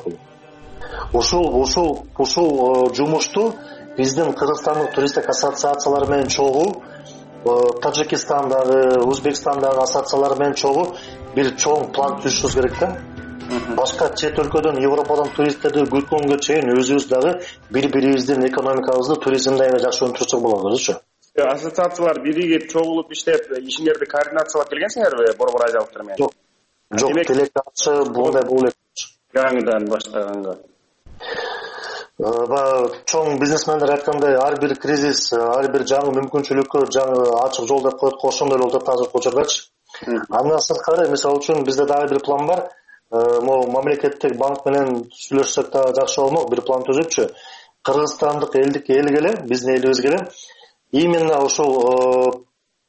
болот. Ушул жумушту биздин Кыргызстандык туристтик ассоциациялар менен чогуу, Тажикистандагы, Узбекстандагы ассоциациялар менен чогуу бир чоң план түзүшүбүз керек да. Башка чет өлкөдөн, Европадан туристтерди күткөнгө чейин өзүбүз дагы бири-бирибиздин экономикабызды туризмде жакшы өнүктүрсөк болот, өзүчү. ассоциациялар биригип чогулуп иштеп ишиңерди координациялап келгенсиңерби борбор азиялыктар менен? Жок, тилек каршы булдай болот. Жаңыдан баштаганга. Чоң бизнесмендер айткандай, ар бир кризис, ар бир жаңы мүмкүнчүлүккө жаңы ачык жол деп коет, ошондой эле болот азыркы учурдачы. Андан сырткары, мисалы үчүн бизде дагы бир план бар. Могу мамлекеттик банк менен сүйлөшсөк да жакшы болмок, бир план түзүпчү. Кыргызстандык элдик элге эле, биздин элибизге эле именно ушул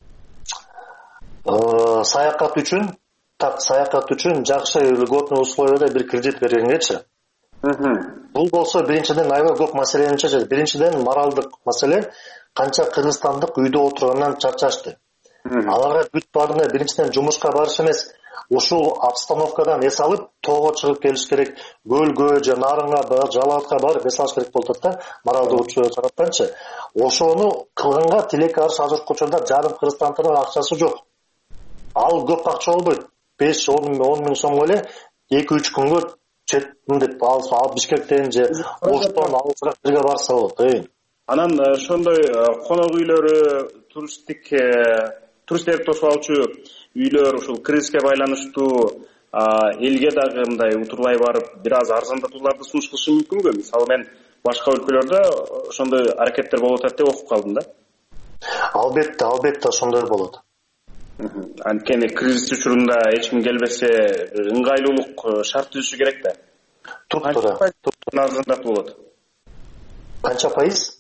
саякат үчүн жакшы льготный условияда бир кредит бергенгечи. Бул болсо биринчиден аябай көп маселени чечет. Биринчиден моралдык маселе, канча кыргызстандык үйдө отургандан чарчашты. Аларга бүт баарына биринчиден жумушка барыш эмес, ушул обстановкадан эс алып, тоого чыгып келиш керек, көлгө же нарынга, жалаатка барып эс алыш керек болуп атат да, моралдык тараптанчы. Ошону кылганга тилекке каршы азыркы учурда жарым кыргызстандын акчасы жок. Ал көп акча болбойт. 5-10 миң сом эле 2-3 күнгө четтен деп алып Бишкектен же Оштон алысыраак жерге барса болот. Анан ошондой конок үйлөрү, туристтерди тосуп алчу үйлөр ушул кризиске байланыштуу элге дагы мындай утурлай барып бир аз арзандатууларды сунуш кылышы мүмкүнбү? Мисалы мен башка өлкөлөрдө ошондой аракеттер болуп атат деп окуп калдым да. Албетте ошондой болот. Анткени кризис учурунда эч ким келбесе, ыңгайлуулук шарт түзүшү керек да. Туптура. Арзандатуу болот. Канча пайыз?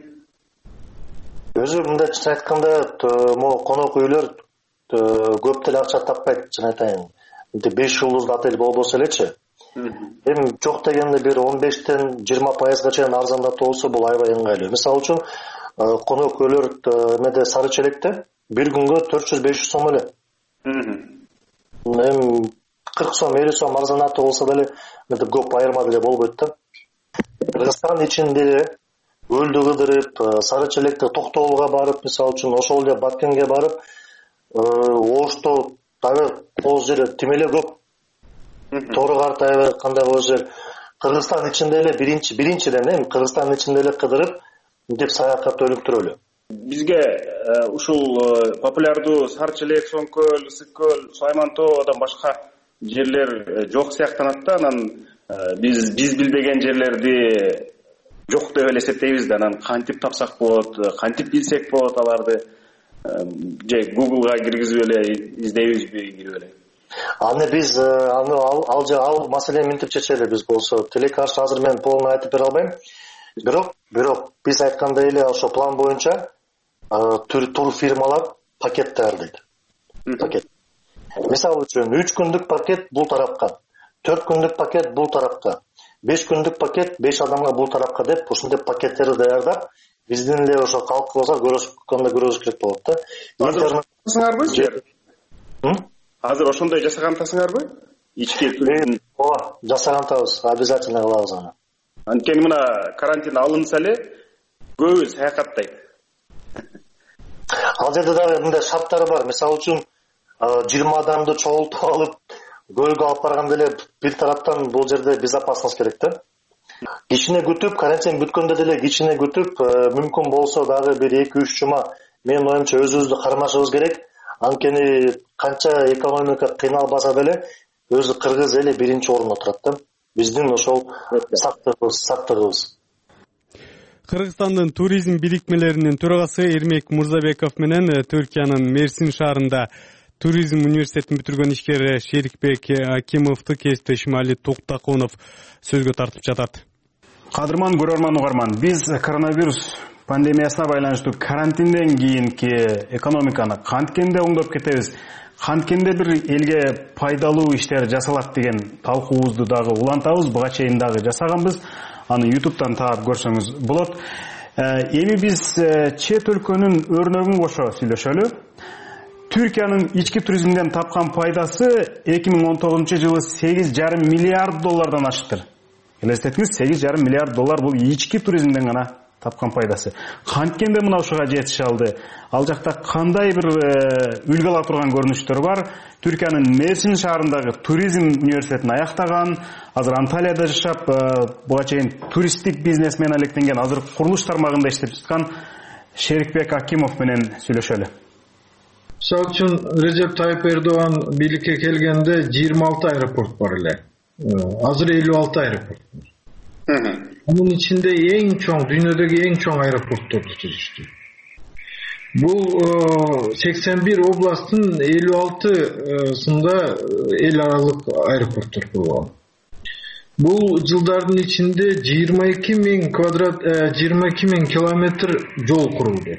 Өзү мындай чын айтканда, могу конок үйлөр көп деле акча таппайт, чын айтайын. 5 жулдуздуу отель болбосо элечи. Эми жок дегенде бир 15-тен 20%га чейин арзандатуу болсо бул аябай ыңгайлуу. Мисалы үчүн конок үйлөр меде Сары Челекте бир күнгө 400-500 сом эле. Эми 40 сом, 50 сом арзандатуу болсо деле көп айырма деле болбойт да. Кыргызстан ичинде Өлдү кыдырып, Сары Челекте Токтоолго барып, мисалы үчүн ошол эле Баткенге барып, Ошто аябай кооз жер тимеле көп. Тоору карт аябай кандай кооз жер. Кыргызстан ичинде эле биринчиден Кыргызстан ичинде эле кыдырып, деп саякат өнүктүрөлү. Бизге ушул популярдуу Сары Челек, Соңкөл, Ысык көл, Сулаймантоодан башка жерлер жок сыяктанат да, анан биз билбеген жерлерди жок деп эле эсептейбиз да, анан кантип тапсак болот, кантип билсек болот аларды, же Google'га киргизип эле издейбизби, кирип эле. Аны биз ал маселени минтип чечели биз болсо. Тилекке каршы азыр мен полный айтып бере албайм. Бирок биз айткандай эле ошо план боюнча тур фирмалар пакет даярдайт. Пакет. Мисалы үчүн 3 күндүк пакет бул тарапка, 4 күндүк пакет бул тарапка, 5 күндүк пакет 5 адамга бул тарапка деп ушундай пакеттерди даярдап, биздин эле ошо калкыбызга көрөзүш керек болот да. Жасаңарбы? Азыр ошондой жасагантасыңарбы? Ички туризм. Жасагантабыз, обязательно кылабыз аны. Анткени мына карантин алынса эле көбү саякаттайт. Ал жерде дагы мындай шарттары бар. Мисалы үчүн 20 адамды чогултуп алып, көлгө алып барганда эле бир тараптан бул жерде безопасность керек да. Кичине күтүп, карантин бүткөндө деле кичине күтүп, мүмкүн болсо дагы бир 2-3 жума менин оюмча өзүбүздү кармашыбыз керек. Анткени канча экономика кыйналбаса деле өзү кыргыз эли биринчи орунда турат да. Биздин ошол сактыгыбыз. Кыргызстандын туризм бирикмелеринин төрагасы Эрмек Мурзабеков менен Түркиянын Мерсин шаарында туризм университетин бүтүргөн ишкер Шерикбек Акимовду кесиптешим Али Токтакунов сөзгө тартып жатат. Кадырман көрөрман угарман, биз коронавирус пандемиясына байланыштуу карантинден кийинки экономиканы канткенде оңдоп кетебиз, канткенде бир элге пайдалуу иштер жасалат деген талкуубузду дагы улантабыз, буга чейин дагы жасаганбыз. Аны YouTube'дан таап көрсөңүз болот. Эми биз чет өлкөнүн өрнөгүн кошо сүйлөшөлү. Түркиянын ички туризмден тапкан пайдасы 2019-жылы 8,5 миллиард доллардан ашыктыр. Элестетиңиз, 8,5 миллиард доллар бул ички туризмден гана тапкан пайдасы. Канткенде мына ушуга жетише алды. Ал жакта кандай бир үлгү ала турган көрүнүштөр бар. Түркиянын Мерсин шаарындагы туризм университетин аяктаган, азыр Анталияда жашап, буга чейин туристтик бизнес менен алектенген, азыр курулуш тармагында иштеп жаткан Шерикбек Акимов менен сүйлөшөлү. Мисалы үчүн Режеп Тайып Эрдоган бийликке келгенде 26 аэропорт бар эле. Азыр 56 аэропорт бар. Анын ичинде эң чоң, дүйнөдөгү эң чоң аэропортторду түзүштү. Бул 81 областтын 56сында эл аралык аэропорттор болгон. Бул жылдардын ичинде 22.000 километр жол курулду.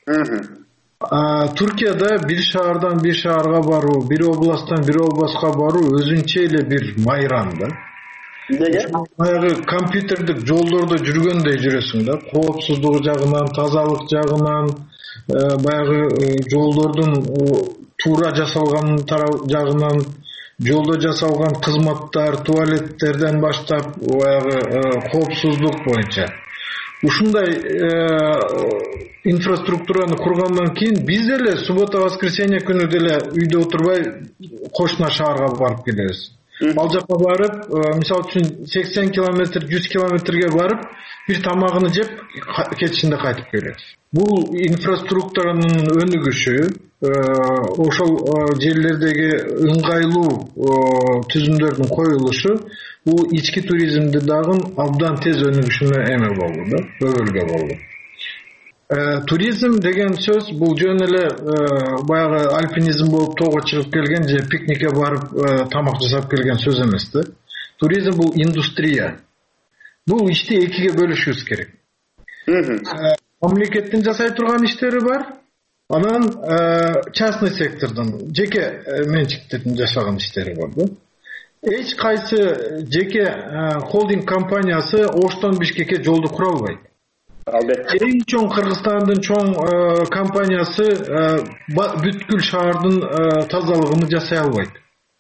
Туркияда бир шаардан бир шаарга баруу, бир областтан бир областка баруу өзүнчө эле бир майран да. Баягы компьютердик жолдордо жүргөндөй жүрөсүң да, коопсуздугу жагынан, тазалык жагынан, баягы жолдордун туура жасалган жагынан, жолдо жасалган кызматтар, туалеттерден баштап, баягы коопсуздук боюнча. Ушундай инфраструктураны кургандан кийин биз деле суббота-воскресенье күнү деле үйдө отурбай кошуна шаарга барып келебиз. Ал жака барып, мисалы үчүн 80 километр, 100 километрге барып, бир тамагын жеп, кетишинде кайтып келебиз. Бул инфраструктуранын өнүгүшү, ошол жерлердеги ыңгайлуу түзүмдөрдүн коюлушу бул ички туризмди дагы абдан тез өнүгүшүнө эме болду да, өбөлгө болду. Туризм деген сөз бул жөн эле баягы альпинизм болуп тоого чыгып келген же пикникке барып тамак жасап келген сөз эмес да. Туризм бул индустрия. Бул ишти экиге бөлүшүбүз керек. Мамлекеттин жасай турган иштери бар, анан частный сектордун, жеке менчиктердин жасаган иштери бар да. Эч кайсы жеке холдинг компаниясы Оштон Бишкекке жолду кура албайт. Эң чоң Кыргызстандын чоң компаниясы бүткүл шаардын тазалыгын жасай албайт.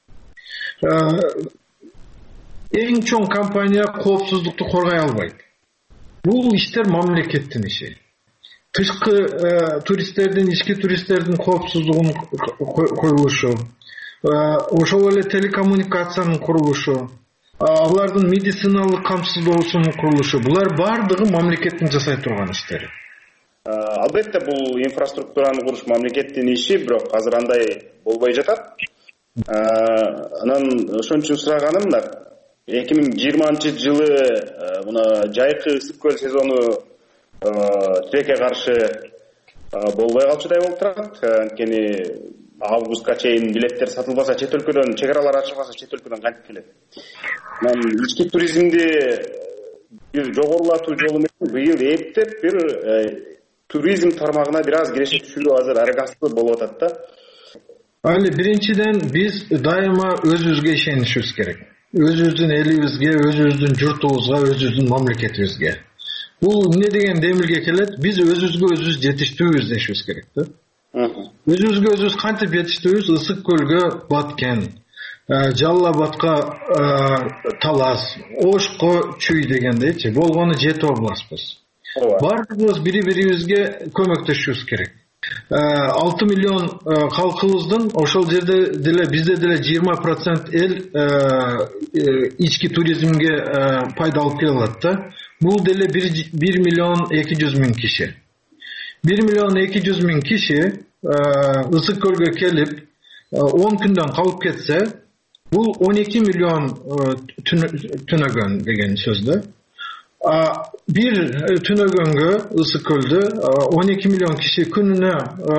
Эң чоң компания коопсуздукту коргой албайт. Бул иштер мамлекеттин иши. Тышкы туристтердин, ички туристтердин коопсуздугун коюлушу, ошол эле телекоммуникациянын курулушу, алардын медициналык камсыздоосунун курулушу, булар бардыгы мамлекеттин жасай турган иштери. Албетте бул инфраструктураны куруш мамлекеттин иши, бирок азыр андай болбой жатат. Анан ошон үчүн сураганым да 2020-жылы мына жайкы ысык көл сезону тилекке каршы болбой калчудай болуп турат. Анткени августка чейин билеттер сатылбаса, чет өлкөдөн, чек аралар ачылбаса, чет өлкөдөн кантип келет. Анан ички туризмди бир жогорулатуу жолу менен быйыл эптеп бир туризм тармагына бир аз киреше түшүрүү азыр аракасы болуп атат да. Али биринчиден биз дайыма өзүбүзгө ишенишибиз керек. Өзүбүздүн элибизге, өзүбүздүн журтубузга, өзүбүздүн мамлекетибизге. Бул эмне деген демилге келет? Биз өзүбүзгө өзүбүз жетиштүүбүз дешибиз керек да. Өзүбүзгө өзүбүз кантип жетиштүүбүз? Ысык көлгө Баткен, Жалал Абадка Талас, Ошко Чүй дегендейчи, болгону 7 областбыз. Бардыгыбыз бири-бирибизге көмөктөшүбүз керек. 6 миллион халкыбыздын ошол жерде деле бизде деле 20% эл ички туризмге пайда алып келе алат да. Бул деле 1 миллион 200 миң киши. 1 миллион 200 миң киши ысык көлгө келип 10 күндөн калып кетсе, бул 12 миллион түнөгөн деген сөз да. Bir түнөгөнгө ысык көлдө 12 миллион киши күнүнө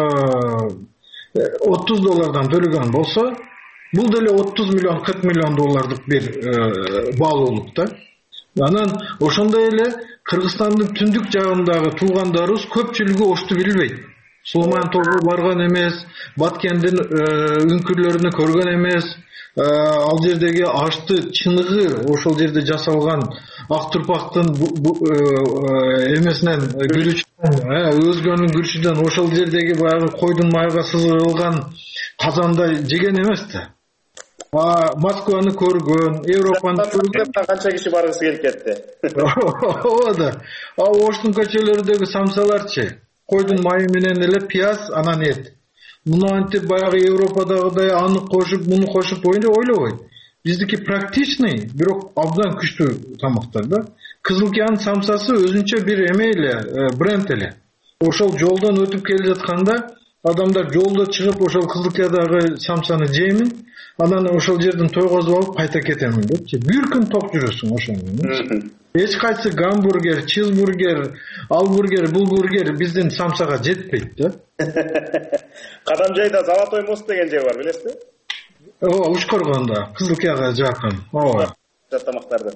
$30 төлөгөн болсо, бул деле 30 миллион 40 миллион доллардык бир баалуулук да. Анан ошондой эле Кыргызстандын түндүк жагындагы туугандарыбыз көпчүлүгү ошту билбейт. Сулман тоого барган эмес, Баткендин үңкүрлөрүнү көргөн эмес, ал жердеги ашты чыныгы ошол жерде жасалган ак турпактын эмесинен күрүчтөн, өзгөнүн күрүчүдөн ошол жердеги баягы койдун майга сызылган казандай жеген эмес да. Москваны көргөн, Европаны көргөн канча киши баргысы келип кетти. Ооба да. Оштун көчөлөрүндөгү самсаларчы, койдун майы менен эле пияз, анан эт. Муну антип баягы Европадагыдай аны кошуп, муну кошуп ойлобойт. Биздики практичный, бирок абдан күчтүү тамактар да. Кызыл океан самсасы өзүнчө бир эме эле, бренд эле. ошол жолдон өтүп келе жатканда адамдар жолдо чыгып ошол Кызылкиядагы самсаны жеймин, анан ошол жерден тойгозуп алып кайта кетемин депчи. Бир күн ток жүрөсүң ошондон. Эч кайсы гамбургер, чизбургер, албургер, булбургер биздин самсага жетпейт да. Кадамжайда Золотой мост деген жер бар, билесизби? Ооба, Ушкоргондо, Кызылкияга жакын. Ооба. Тамактарды.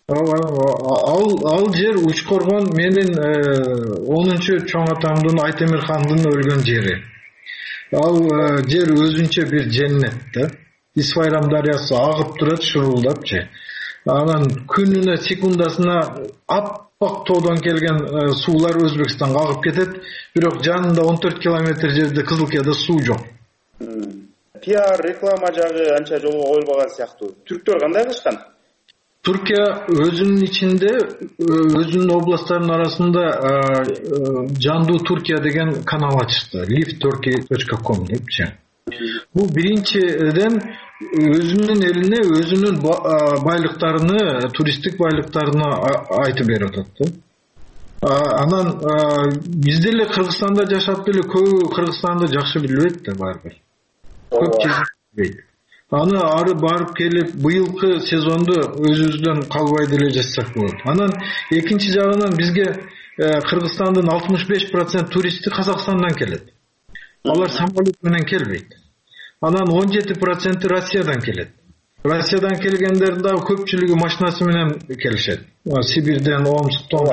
Ал жер Ушкоргон менин 10-чу чоң атамдын Айтемир хандын өлгөн жери. Ал жер өзүнчө бир женнет да. Исфайрам дарыясы агып турат шурулдапчы. Анан күнүнө секундасына аппак тоодон келген суулар Өзбекстанга агып кетет, бирок жанында 14 километр жерде Кызылкияда суу жок. Пиар, реклама жагы анча жолго коюлбаган сыяктуу. Түрктөр кандай кылышкан? Түркия өзүнүн ичинде, өзүнүн областтарынын арасында Жандуу Түркия деген канал ачты. liveturkey.com депчи. Бул биринчиден өзүнүн элине, өзүнүн байлыктарыны, туристтик байлыктарыны айтып берип атат. Анан бизде эле Кыргызстанда жашап деле көбү Кыргызстанды жакшы билбейт да барбыр. Көп билбейт. Аны ары барып келип, быйылкы сезонду өзүбүздөн калбай деле жатсак болот. Анан экинчи жагынан бизге Кыргызстандын 65% туристи Казакстандан келет. Алар самолет менен келбейт. Анан 17% Россиядан келет. Россиядан келгендердин дагы көпчүлүгү машинасы менен келишет. Сибирден, Омсктон,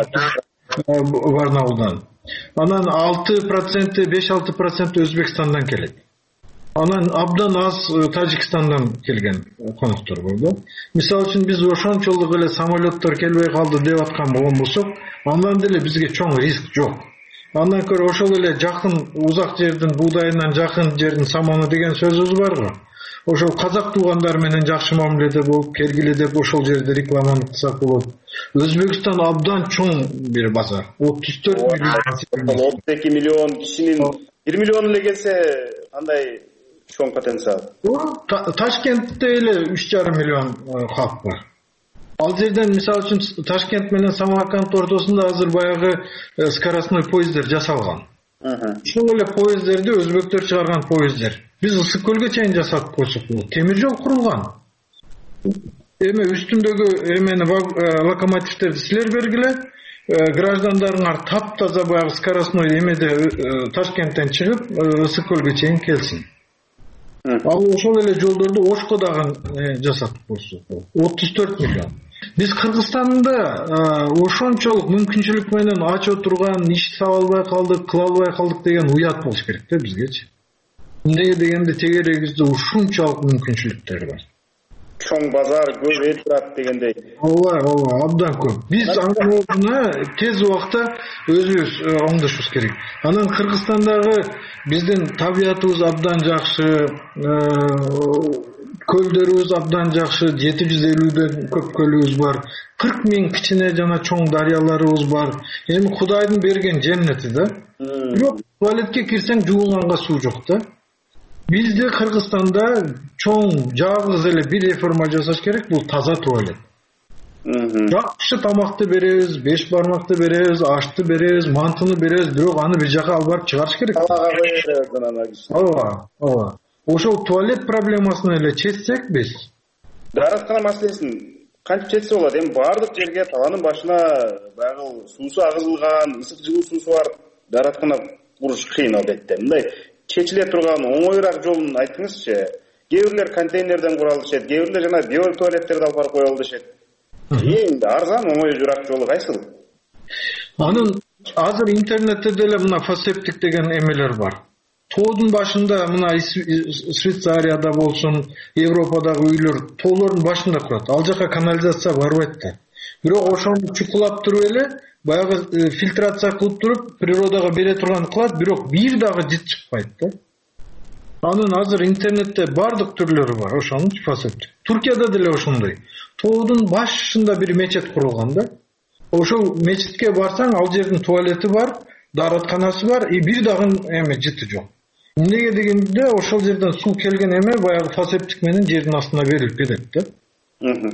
Барнаулдан. Анан 6%, 5-6% Өзбекстандан келет. Анан абдан аз Тажикстандан келген коноктор болду. Мисалы үчүн биз ошончолук эле самолеттор келбей калды деп аткан болсок, андан деле бизге чоң риск жок. Андан көрө ошол эле жакын узак жердин буудайынан жакын жердин саманы деген сөзүбүз барбы? Ошол казак туугандар менен жакшы мамиледе болуп келгиле деп ошол жерде рекламаны кылсак болот. Өзбекстан абдан чоң бир базар. 34 миллион. 32 миллион кишинин 1 миллион эле келсе кандай чоң потенциал. Ташкентте эле 3,5 миллион халк бар. Ал жерден мисалы үчүн Ташкент менен Самарканд ортосунда азыр баягы скоростной поезддер жасалган. Ошол эле поезддерди өзбектөр чыгарган поезддер. Биз Ысык көлгө чейин жасап койсок болот. Темир жол курулган. Эме үстүндөгү эмени локомотивтерди силер бергиле, граждандарыңар таптаза баягы скоростной эмеде Ташкенттен чыгып Ысык көлгө чейин келсин. Ал ошол эле жолдорду Ошко дагы жасап койсок болот. 34 миллион. Биз Кыргызстанда ошончолук мүмкүнчүлүк менен ачып турган, иш таба албай калдык, кыла албай калдык деген уят болуш керек да бизгечи. Эмнеге дегенде тегерегибизде ушунчалык мүмкүнчүлүктөр бар. Чоң базар, көп эл турат дегендей. Ооба, абдан көп. Биз анын ордуна тез убакта өзүбүз оңдошубуз керек. Анан Кыргызстандагы биздин табиятыбыз абдан жакшы, көлдөрүбүз абдан жакшы, 750ден көп көлүбүз бар. 40 000 кичине жана чоң дарыяларыбыз бар. Эми Кудайдын берген женнети да. Бирок туалетке кирсең жуулганга суу жок да. Бизде Кыргызстанда чоң жалгыз эле бир реформа жасаш керек, бул таза туалет. Жакшы тамакты беребиз, 5 бармакты беребиз, ашты беребиз, мантыны беребиз, бирок аны бир жака алып барып чыгарыш керек. Ооба. Ошол туалет проблемасын эле чечсек биз. Даараткана маселесин кантип чечсе болот? Эми бардык жерге таланын башына баягы суусу агызылган, ысык жылуу суусу бар даараткана куруш кыйын албетте. Мындай чечиле турган оңоюраак жолун айтыңызчы. Кээ бирлер контейнерден куралы дешет, кээ бирлер жана био туалеттерди алып барып коелу дешет. Эң арзан оңоюраак жолу кайсыл? Анын азыр интернетте деле мына фасептик деген эмелер бар. Тоодун башында мына Швейцарияда болсун, Европадагы үйлөр тоолордун башында турат. Ал жака канализация барбайт да. Бирок ошону чукулап туруп эле баягы фильтрация кылып туруп природага бере турган кылат, бирок бир дагы жыт чыкпайт да. Анын азыр интернетте бардык түрлөрү бар, ошонун фасептик. Туркияда деле ошондой. Тоодун башында бир мечет курулган да. Ошол мечитке барсаң, ал жердин туалети бар, дааратканасы бар, бир дагы эме жыты жок. Эмнеге дегенде ошол жерден суу келген эме баягы фасептик менен жердин астына берилип кетет да.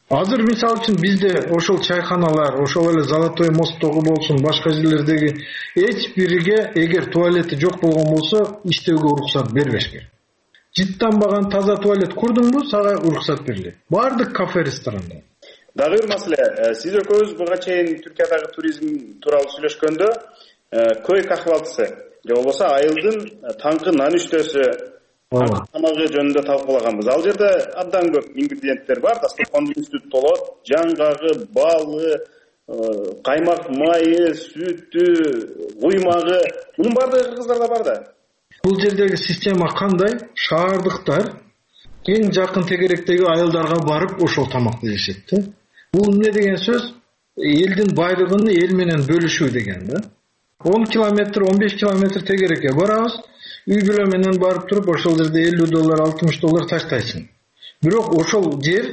Азыр мисалы үчүн бизде ошол чайканалар, ошол эле Золотой мосттогу болсун, башка жерлердеги эч бириге эгер туалети жок болгон болсо иштөөгө уруксат бербешкен. Жыттанбаган таза туалет курдуңбу, сага уруксат берилет. Бардык кафе, ресторанда. Дагы бир маселе, сиз экөөбүз буга чейин Түркиядагы туризм тууралуу сүйлөшкөндө көй кахвалтысы же болбосо айылдын таңкы нан үстөсү тамагы жөнүндө талкуулаганбыз. Ал жерде абдан көп ингредиенттер бар, дасторкондун үстү толот, жаңгагы, балы, каймак майы, сүтү, куймагы, мунун баардыгы кыргыздарда бар да. Бул жердеги система кандай? Шаардыктар эң жакын тегеректеги айылдарга барып ошол тамакты жешет да. Бул эмне деген сөз? Элдин байлыгын эл менен бөлүшүү деген да. 10 километр, 15 километр тегерекке барабыз, үй бүлө менен барып туруп ошол жерде $50, $60 таштайсың. Бирок ошол жер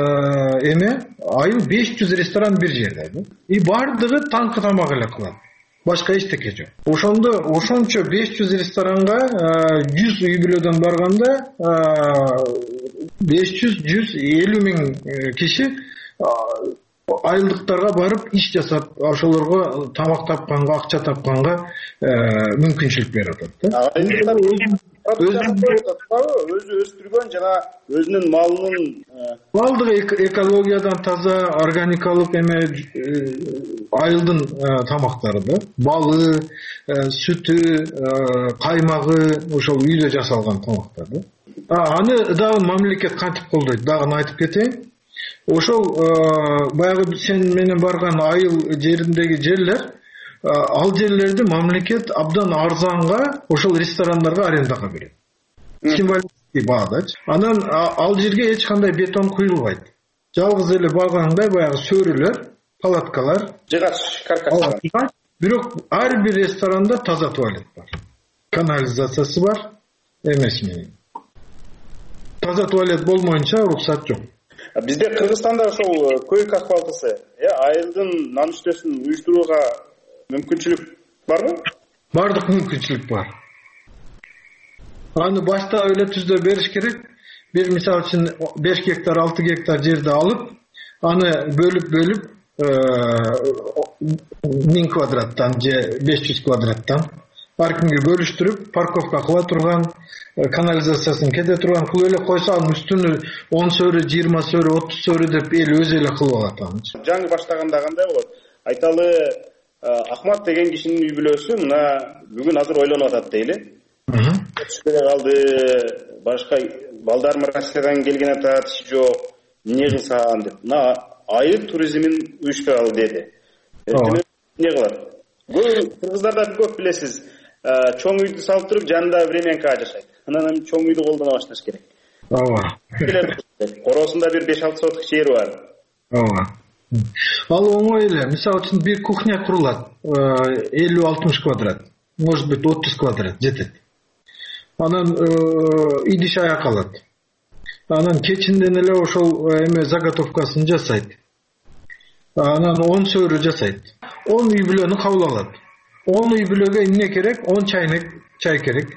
айыл 500 ресторан бир жерде да. И бардыгы таңкы тамак эле кылат. Башка эчтеке жок. Ошончо 500 ресторанга 100 үй бүлөдөн барганда 500-150 миң киши айылдыктарга барып иш жасап, ошолорго тамак тапканга, акча тапканга мүмкүнчүлүк берип атат да. Өзү өстүргөн жана өзүнүн малынын баардыгы экологиядан таза, органикалык айылдын тамактары да. Балы, сүтү, каймагы ошол үйдө жасалган тамактар да. Аны дагы мамлекет кантип колдойт, дагы айтып кетейин. Ошол баягы сен менен барган айыл жериндеги жерлер, ал жерлерди мамлекет абдан арзанга ошол ресторандарга арендага берет. Символический баадачы. Анан ал жерге эч кандай бетон куюлбайт. Жалгыз эле багаңдай баягы сөрүлөр, палаткалар, жыгач, каркас. Бирок ар бир ресторанда таза туалет бар. Канализациясы бар, эмесми. Таза туалет болмоюнча уруксат жок. Бизде Кыргызстанда ошол көй кахвалтысы, айылдын нан үстөсүн уюштурууга мүмкүнчүлүк барбы? Бардык мүмкүнчүлүк бар. Аны башта эле түздө бериш керек. Бир мисалы үчүн 5 гектар, 6 гектар жерди алып, аны бөлүп 1000 квадраттан же 500 квадраттан ар кимге бөлүштүрүп, парковка кыла турган, канализациясын кете турган кылып эле койсо, анын үстүнө 10 сөрү, 20 сөрү, 30 сөрү деп эл өзү эле кылып алат аны. Жаңы баштаганда кандай болот? Айталы Ахмат деген кишинин үй бүлөсү мына бүгүн азыр ойлонуп атат дейли. Түшпөй калды, башка балдарым Россиядан келген атат, иши жок, эмне кылсам деп. Мына айыл туризмин уюштура ал деди. Эмне кылат? Кыргыздарда көп билесиз, чоң үйдү салып туруп жанында временка жашайт. Анан чоң үйдү колдоно башташ керек. Коросунда бир 5-6 соток жери бар. Ал оңой эле. Мисалы үчүн бир кухня курулат, 50-60 квадрат, может быть 30 квадрат жетет. Анан идиш аяк алат. Анан кечинден эле ошол заготовкасын жасайт. Анан 10 сөрү жасайт. 10 үй бүлөнү кабыл алат. 10 үй бүлөгө эмне керек? 10 чайнек чай керек.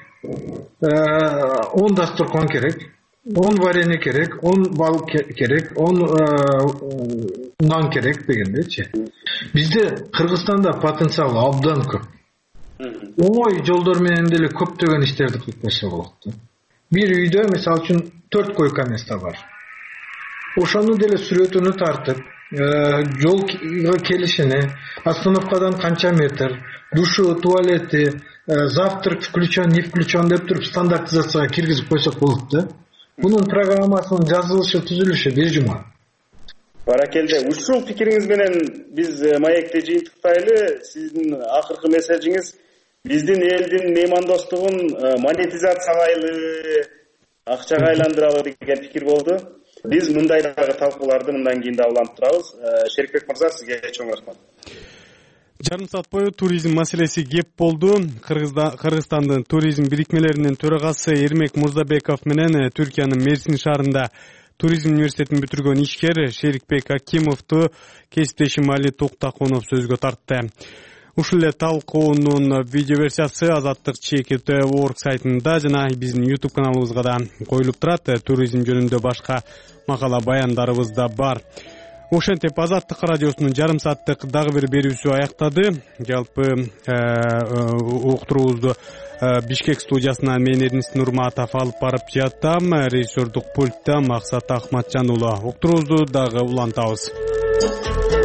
10 дасторкон керек. 10 вареник керек, 10 бал керек, 10 нан керек дегендечи. Бизде Кыргызстанда потенциал абдан көп. Оңой жолдор менен деле көптөгөн иштерди кылып койсо болот. Бир үйдө мисалы үчүн 4 койка место бар. Ошону деле сүрөтүнү тартып, жолго келишини, остановкадан канча метр, душу, туалети, завтрак включен, не включен деп туруп стандартизацияга киргизип койсок болот да. Bunun programmasının жазылышы, түзүлүшү бир жума. Баракелде, ушул пикириңиз менен биз маекте жыйынтыктайлы. Сиздин акыркы месседжиңиз биздин элдин меймандостугун монетизациялайлы, акчага айландыралы деген пикир болду. Биз мындай дагы талкууларды мындан кийин да улантып турабыз. Шерикбек мырза, сизге чоң рахмат. Жарым саат бою туризм маселеси кеп болду. Кыргызстандын туризм бирикмелеринин төрагасы Эрмек Мурзабеков менен Түркиянын Мерсин шаарында туризм университетин бүтүргөн ишкер Шерикбек Акимовду кесиптешим Али Токтакунов сөзгө тартты. Ушул эле талкуунун видео версиясы Азаттык @org сайтында жана биздин YouTube каналыбызга да коюлуп турат. Туризм жөнүндө башка макала баяндарыбыз да бар. Ошентип Азаттык радиосунун жарым сааттык дагы бир берүүсү аяктады. Жалпы уктуруубузду Бишкек студиясынан мен Эрнис Нурматов алып барып жатам. Режиссердук пультта Максат Ахматжан уулу. Уктуруубузду дагы улантабыз.